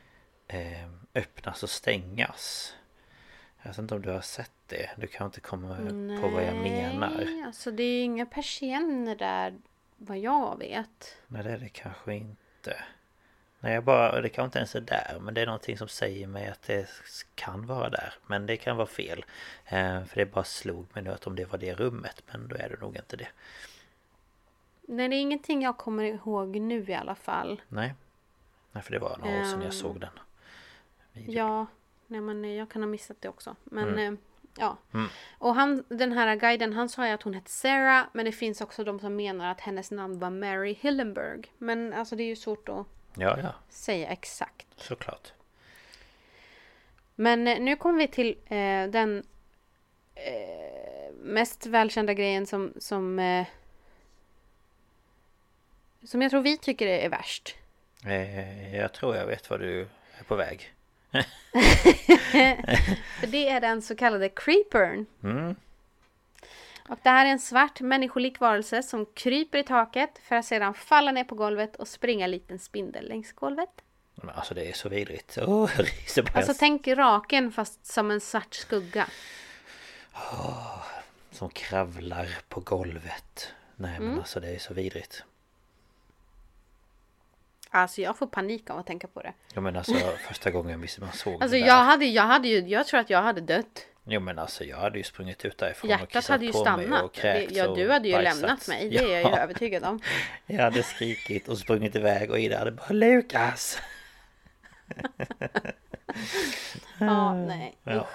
öppnas och stängas. Jag vet inte om du har sett det. Du kan inte komma på vad jag menar. Nej, alltså det är inga persienner där vad jag vet. Nej, det är det kanske inte. Nej, det kan inte ens är där. Men det är någonting som säger mig att det kan vara där. Men det kan vara fel. För det bara slog mig nu att om det var det rummet. Men då är det nog inte det. Nej, det är ingenting jag kommer ihåg nu i alla fall. Nej, för det var några år sedan jag såg den videon. Ja, nej, men jag kan ha missat det också. Men ja. Och den här guiden, han sa ju att hon hette Sarah. Men det finns också de som menar att hennes namn var Mary Hillenberg. Men alltså det är ju svårt att säga exakt. Såklart. Men nu kommer vi till den mest välkända grejen som jag tror vi tycker är värst. Jag tror jag vet vad du är på väg. För det är den så kallade creepern. Och det här är en svart människolik varelse som kryper i taket för att sedan falla ner på golvet och springa en liten spindel längs golvet. Men alltså det är så vidrigt. Alltså tänk raken fast som en svart skugga. Som kravlar på golvet. Nej men alltså det är så vidrigt. Alltså jag får panik av att tänka på det. Ja men alltså första gången man såg alltså, det där. Jag tror att jag hade dött. Jo men alltså jag hade ju sprungit ut därifrån. Hjärtat hade ju stannat. Du hade ju lämnat mig. Det är jag ju övertygad om. Jag hade skrikit och sprungit iväg och Ida hade bara Lukas. Nej. Ja.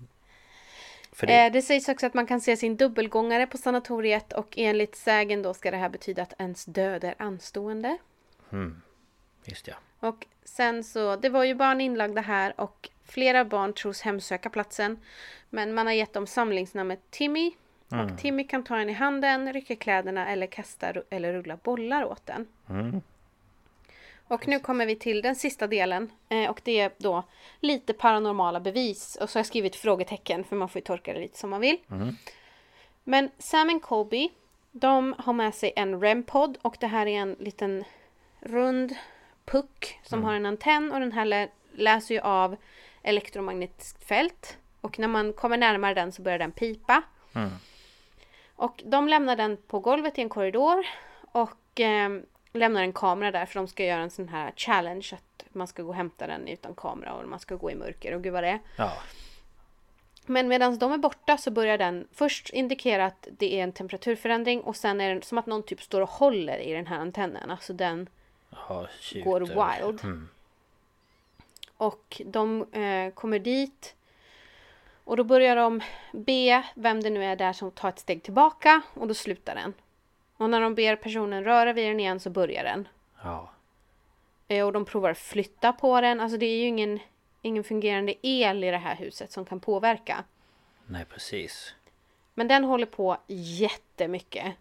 Det sägs också att man kan se sin dubbelgångare på sanatoriet. Och enligt sägen då ska det här betyda att ens död är anstående. Just ja. Och sen så, det var ju barn inlagda här och flera barn tros hemsöka platsen. Men man har gett dem samlingsnamnet Timmy. Och Timmy kan ta en i handen, rycka kläderna eller kasta eller rulla bollar åt den. Och nu kommer vi till den sista delen. Och det är då lite paranormala bevis. Och så har jag skrivit frågetecken, för man får ju tolka det lite som man vill. Men Sam och Colby, de har med sig en REM-podd. Och det här är en liten rund puck som har en antenn. Och den här läser ju av elektromagnetiskt fält. Och när man kommer närmare den så börjar den pipa. Och de lämnar den på golvet i en korridor. Och lämnar en kamera där, för de ska göra en sån här challenge. Att man ska gå och hämta den utan kamera. Och man ska gå i mörker och gud vad det är. Ja. Men medan de är borta så börjar den först indikera att det är en temperaturförändring. Och sen är det som att någon typ står och håller i den här antennen. Alltså den går wild. Och de kommer dit. Och då börjar de be vem det nu är där som tar ett steg tillbaka. Och då slutar den. Och när de ber personen röra vid den igen så börjar den. Ja. Och de provar att flytta på den. Alltså det är ju ingen fungerande el i det här huset som kan påverka. Nej, precis. Men den håller på jättemycket.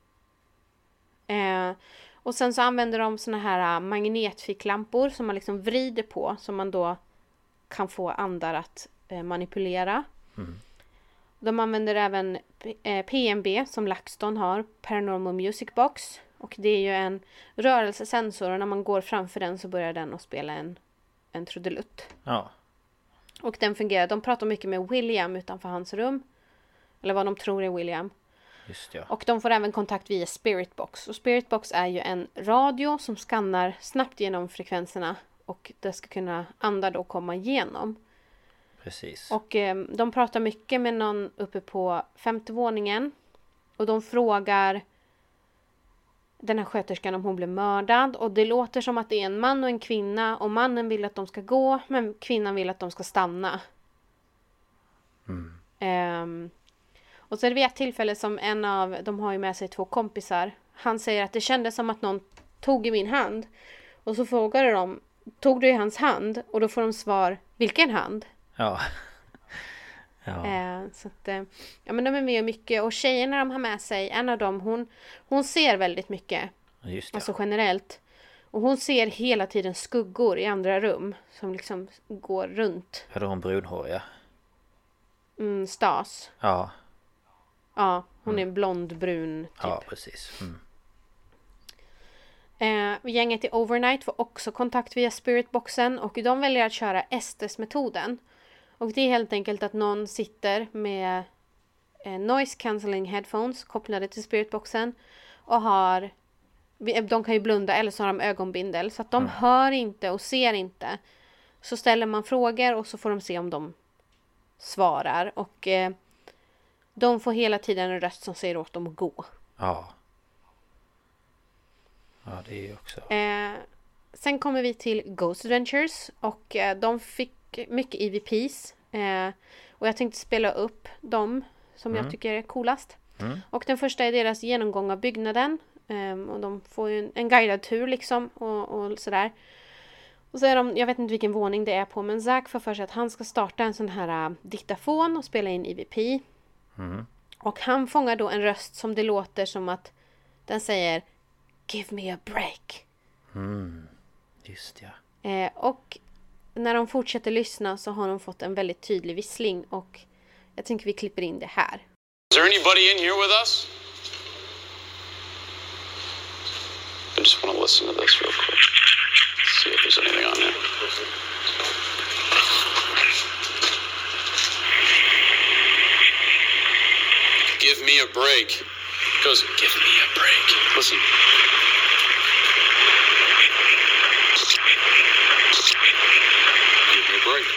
Och sen så använder de såna här magnetficklampor som man liksom vrider på. Som man då kan få andar att manipulera. De använder även PMB som LaxTon har, Paranormal Music Box. Och det är ju en rörelsesensor och när man går framför den så börjar den att spela en trudelutt. Ja. Och den fungerar. De pratar mycket med William utanför hans rum. Eller vad de tror är William. Just ja. Och de får även kontakt via Spiritbox. Och Spiritbox är ju en radio som skannar snabbt genom frekvenserna. Och det ska kunna andar då komma igenom. Precis. Och de pratar mycket med någon uppe på 5:e våningen. Och de frågar den här sköterskan om hon blev mördad. Och det låter som att det är en man och en kvinna. Och mannen vill att de ska gå. Men kvinnan vill att de ska stanna. Och så är det vid ett tillfälle som de har ju med sig 2 kompisar. Han säger att det kändes som att någon tog i min hand. Och så frågar de, tog du i hans hand? Och då får de svar, vilken hand? Ja. Så att, ja men de är med mycket. Och tjejerna de har med sig, en av dem, hon ser väldigt mycket. Just det. Alltså generellt. Och hon ser hela tiden skuggor i andra rum. Som liksom går runt. Är det hon brunhåriga? Stas. Ja. Ja, hon är blondbrun typ. Ja, precis. Gänget i Overnight får också kontakt via Spiritboxen. Och de väljer att köra Estes-metoden. Och det är helt enkelt att någon sitter med noise cancelling headphones kopplade till Spiritboxen. Och de kan ju blunda eller så har de ögonbindel. Så att de hör inte och ser inte. Så ställer man frågor och så får de se om de svarar. Och de får hela tiden en röst som säger åt dem att gå. Ja. Ja, det är ju också. Sen kommer vi till Ghost Adventures. Och de fick mycket EVPs. Och jag tänkte spela upp dem som jag tycker är coolast. Och den första är deras genomgång av byggnaden. Och de får ju en guidad tur liksom. Och sådär. Och så är jag vet inte vilken våning det är på. Men Zack får för sig att han ska starta en sån här diktafon och spela in EVP. Och han fångar då en röst som det låter som att den säger Give me a break. Just ja. Och när de fortsätter lyssna så har de fått en väldigt tydlig vissling. Och jag tänker vi klipper in det här. Is there anybody in here with us? I just want to listen to this real quick. See if there's anything on there. Give me a break. It goes, give me a break. Listen. Give me a break.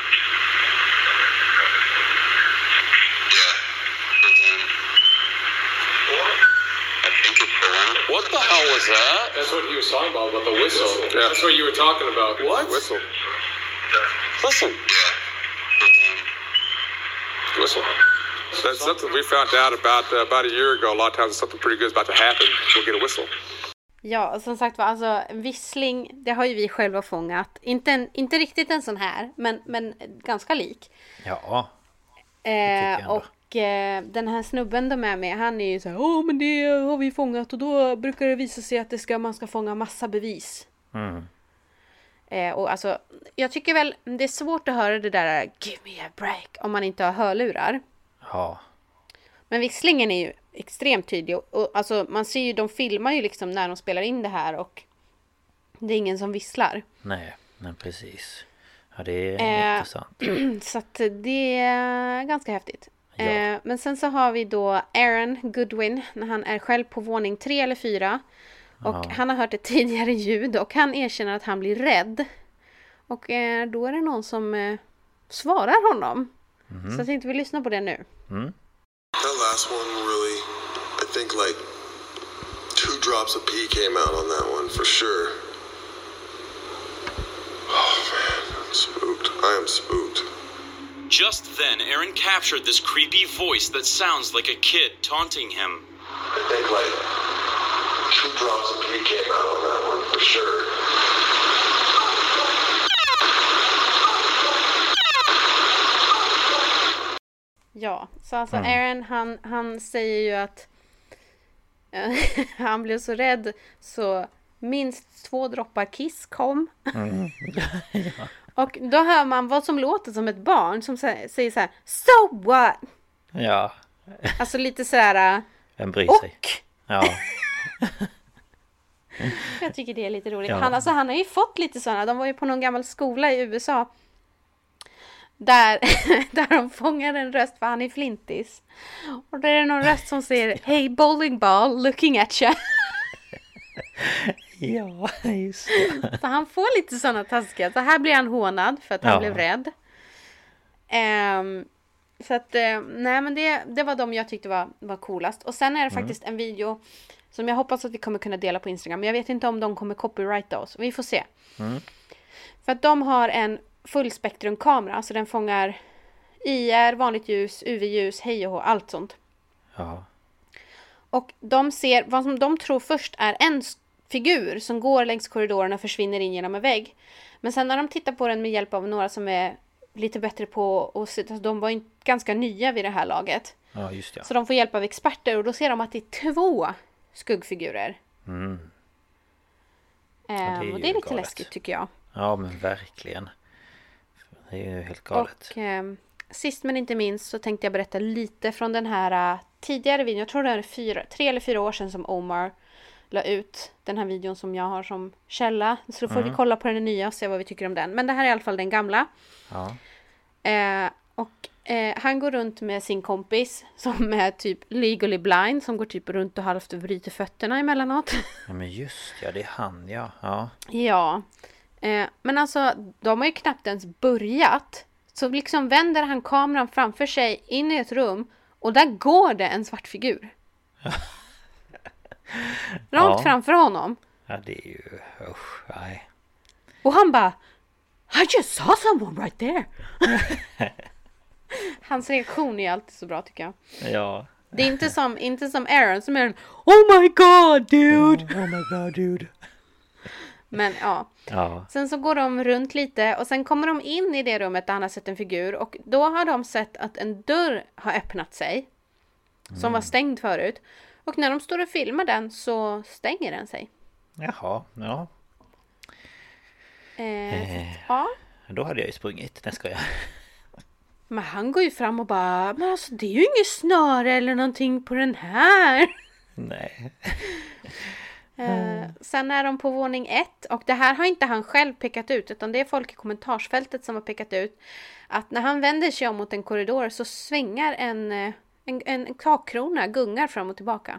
What the hell was that? That's what he was talking about the whistle. Yeah. That's what you were talking about. What? Whistle. Listen. Whistle. That's something we found out about a year ago. A lot of times something pretty good is about to happen. We'll get a whistle. Ja, som sagt var, alltså vissling, det har ju vi själva fångat. Inte riktigt en sån här, men ganska lik. Ja. Och den här snubben de är med, han är ju så här, men det har vi fångat och då brukar det visa sig att man ska fånga massa bevis. Och alltså, jag tycker väl det är svårt att höra det där give me a break om man inte har hörlurar. Ja. Men visslingen är ju extremt tydlig. Och alltså, man ser ju, de filmar ju liksom när de spelar in det här och det är ingen som visslar. Nej, men precis. Ja, det är intressant. Så att det är ganska häftigt. Ja. Men sen så har vi då Aaron Goodwin när han är själv på våning 3 eller 4. Och han har hört ett tidigare ljud och han erkänner att han blir rädd. Och då är det någon som svarar honom. Så jag tänkte vi lyssna på det nu. That last one really, I think like 2 drops of pee came out on that one for sure. Oh man, I'm spooked. I am spooked. Just then, Aaron captured this creepy voice that sounds like a kid taunting him. I think like 2 drops of pee came out on that one for sure. Ja, så alltså Aaron han säger ju att han blev så rädd så minst 2 droppar kiss kom. Ja. Och då hör man vad som låter som ett barn som säger så här: so what? Ja. Alltså lite så här. Vem bryr sig? Ja. Jag tycker det är lite roligt. Ja. Han har ju fått lite sådana. De var ju på någon gammal skola i USA. Där de fångar en röst för han är flintis. Och där är det någon röst som säger hey bowling ball looking at you. Ja, just det. Så han får lite sådana taskiga. Så här blir han hånad för att han blev rädd. Så att, nej men det var de jag tyckte var coolast. Och sen är det faktiskt en video som jag hoppas att vi kommer kunna dela på Instagram. Men jag vet inte om de kommer copyrighta oss. Vi får se. För att de har en fullspektrumkamera. Så den fångar IR, vanligt ljus, UV-ljus, hej och hå, allt sånt. Ja. Och de ser vad som de tror först är en figur som går längs korridoren och försvinner in genom en vägg. Men sen när de tittar på den med hjälp av några som är lite bättre på och de var ju ganska nya vid det här laget. Ja, just det. Så de får hjälp av experter och då ser de att det är 2 skuggfigurer. Ja, det är och det är lite galet. läskigt tycker jag. Ja, men verkligen. Det är ju helt galet. Och sist men inte minst så tänkte jag berätta lite från den här tidigare videon. Jag tror det är 3 eller 4 år sedan som Omar la ut den här videon som jag har som källa. Så då får vi kolla på den nya och se vad vi tycker om den. Men det här är i alla fall den gamla. Ja. Och han går runt med sin kompis som är typ legally blind. Som går typ runt och halvt och bryter fötterna emellanåt. Ja, men just det är han, ja. Ja. Men alltså, de har ju knappt ens börjat. Så liksom vänder han kameran framför sig in i ett rum. Och där går det en svart figur. Rakt framför honom. Ja, det är ju... nej. Och han bara I just saw someone right there. Hans reaktion är alltid så bra tycker jag. Ja. Det är inte som Aaron som är en oh my god dude. Oh my god dude. Men ja. Sen så går de runt lite och sen kommer de in i det rummet där han har sett en figur. Och då har de sett att en dörr har öppnat sig. Som var stängd förut. Och när de står och filmar den så stänger den sig. Jaha, ja. Ja. Då hade jag ju sprungit, ska jag. Men han går ju fram och bara men alltså det är ju inget snöre eller någonting på den här. Nej. Sen är de på våning 1 och det här har inte han själv pekat ut utan det är folk i kommentarsfältet som har pekat ut att när han vänder sig om mot en korridor så svänger en takkrona gungar fram och tillbaka.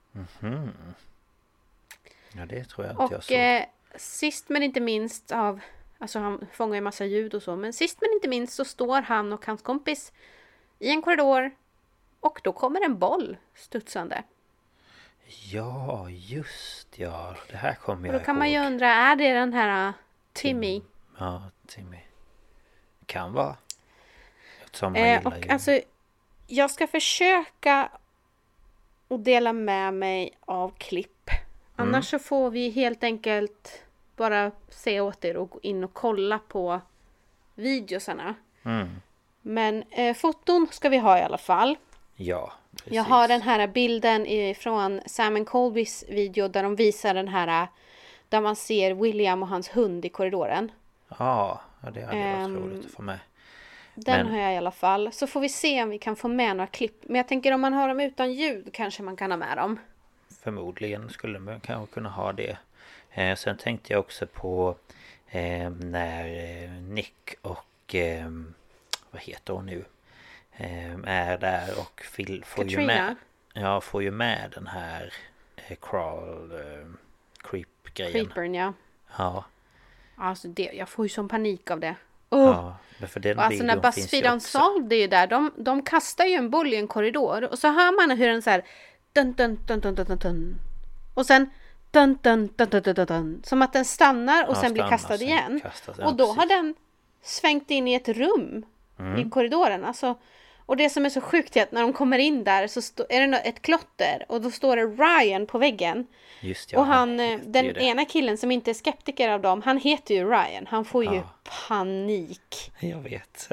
Ja, det tror jag inte jag såg. Sist men inte minst alltså han fångar ju massa ljud och så, men sist men inte minst så står han och hans kompis i en korridor och då kommer en boll studsande. Ja, just ja. Det här kommer jag ihåg. Då kan man ju undra, är det den här Timmy? Ja, Timmy. Kan vara. Och alltså, jag ska försöka att dela med mig av klipp. Annars så får vi helt enkelt bara se åt er och gå in och kolla på videosarna. Men foton ska vi ha i alla fall. Ja, precis. Jag har den här bilden från Sam & Colbys video där de visar den här Där man ser William och hans hund i korridoren. Ja, det hade varit roligt att få med. Den har jag i alla fall. Så får vi se om vi kan få med några klipp. Men jag tänker om man har dem utan ljud kanske man kan ha med dem. Förmodligen skulle man kanske kunna ha det. Sen tänkte jag också på när Nick och vad heter hon nu? Är där och får ju med den här creep-grejen. Creepern, ja. Ja. Alltså jag får ju sån panik av det. Ja, för den alltså när BuzzFeed Unsolved är ju där, de kastar ju en boll i en korridor och så hör man hur den så här dun dun dun dun dun dun och sen dun dun dun dun dun dun, som att den stannar och sen blir kastad igen. Och då har den svängt in i ett rum i korridoren. Alltså, och det som är så sjukt är att när de kommer in där så är det ett klotter och då står det Ryan på väggen. Just ja, och den ena killen som inte är skeptiker av dem, han heter ju Ryan. Han får ju panik. Jag vet.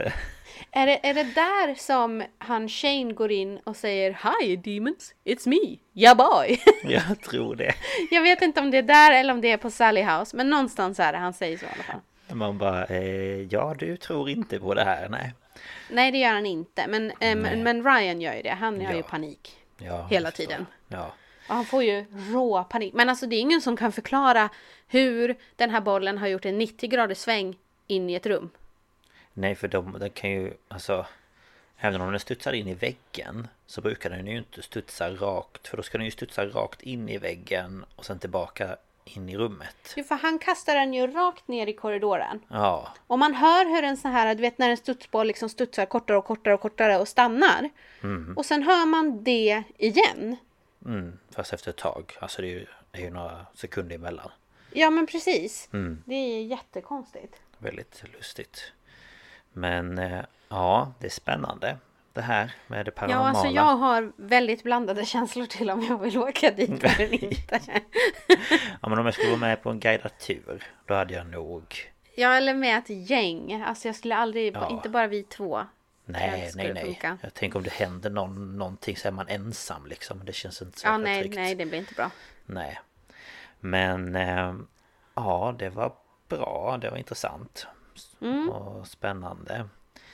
Är det där som han Shane går in och säger Hi demons, it's me, yeah boy. Jag tror det. Jag vet inte om det är där eller om det är på Sally House, men någonstans är det, han säger så i alla fall. Man bara, ja du tror inte på det här, nej. Nej, det gör han inte, men Ryan gör ju det, han har ju panik hela tiden. Ja. Och han får ju rå panik, men alltså det är ingen som kan förklara hur den här bollen har gjort en 90-gradig sväng in i ett rum. Nej, för den kan ju, alltså, även om den studsar in i väggen så brukar den ju inte studsa rakt, för då ska den ju studsa rakt in i väggen och sen tillbaka in i rummet. Jo, för han kastar den ju rakt ner i korridoren. Ja. Och man hör hur en sån här, du vet när en studsboll liksom studsar kortare och kortare och kortare och stannar. Och sen hör man det igen. Fast efter ett tag, alltså det är ju några sekunder emellan. Ja, men precis. Det är jättekonstigt. Väldigt lustigt. Men ja, det är spännande det här med det paranormala. Ja, alltså jag har väldigt blandade känslor till om jag vill åka dit eller inte. Ja, men om jag skulle vara med på en guidad tur, då hade jag nog... Ja, eller med ett gäng. Alltså jag skulle aldrig, inte bara vi två. Nej. Jag tänker om det händer någonting så är man ensam liksom. Det känns inte så tryggt. Nej, det blir inte bra. Nej. Men ja, det var bra. Det var intressant. Och spännande.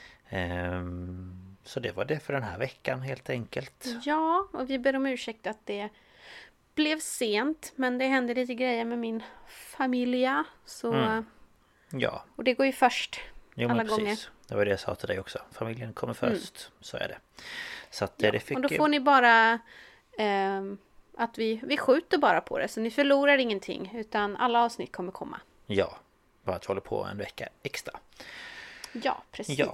Så det var det för den här veckan helt enkelt. Ja, och vi ber om ursäkt att det blev sent. Men det hände lite grejer med min familj. Så... Ja. Och det går ju först alla precis. gånger. Det var det jag sa till dig också. Familjen kommer först. Så är det. Så att det fick... Och då får ni bara... att vi skjuter bara på det. Så ni förlorar ingenting. Utan alla avsnitt kommer komma. Ja. Bara att vi håller på en vecka extra. Ja, precis. Ja.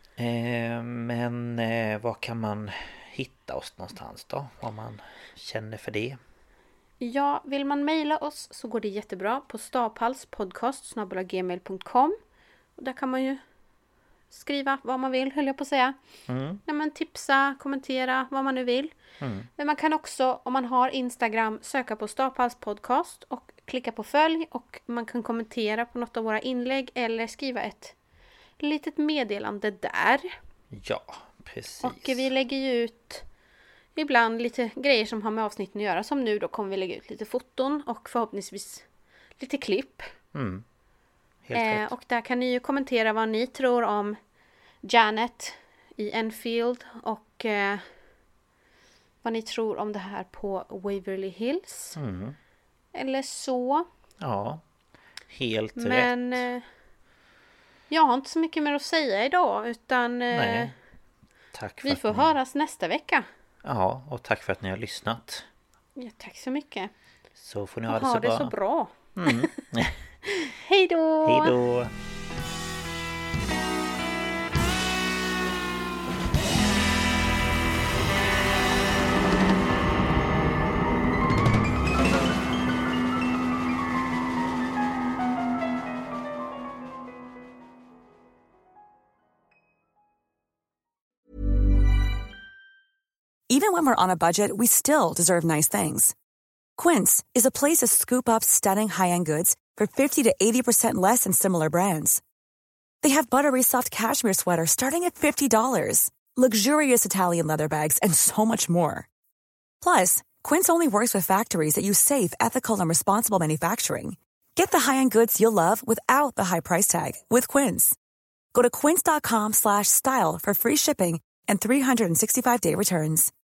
Men var kan man hitta oss någonstans då? Om man känner för det. Ja, vill man mejla oss så går det jättebra på staphalspodcast@gmail.com. Och där kan man ju skriva vad man vill, höll jag på att säga. När man tipsa, kommentera, vad man nu vill. Men man kan också, om man har Instagram, söka på staphalspodcast och klicka på följ. Och man kan kommentera på något av våra inlägg eller skriva ett litet meddelande där. Ja, precis. Och vi lägger ju ut ibland lite grejer som har med avsnitten att göra. Som nu då kommer vi lägga ut lite foton och förhoppningsvis lite klipp. Helt rätt. Och där kan ni ju kommentera vad ni tror om Janet i Enfield. Och vad ni tror om det här på Waverly Hills. Eller så. Ja, helt rätt. Men jag har inte så mycket mer att säga idag. Utan tack för vi får höras nästa vecka. Ja, och tack för att ni har lyssnat. Ja, tack så mycket. Så får ni ha det så bra. Hej då! Hej då! Even when we're on a budget, we still deserve nice things. Quince is a place to scoop up stunning high-end goods for 50 to 80% less than similar brands. They have buttery soft cashmere sweaters starting at $50, luxurious Italian leather bags, and so much more. Plus, Quince only works with factories that use safe, ethical, and responsible manufacturing. Get the high-end goods you'll love without the high price tag with Quince. Go to quince.com/style for free shipping and 365-day returns.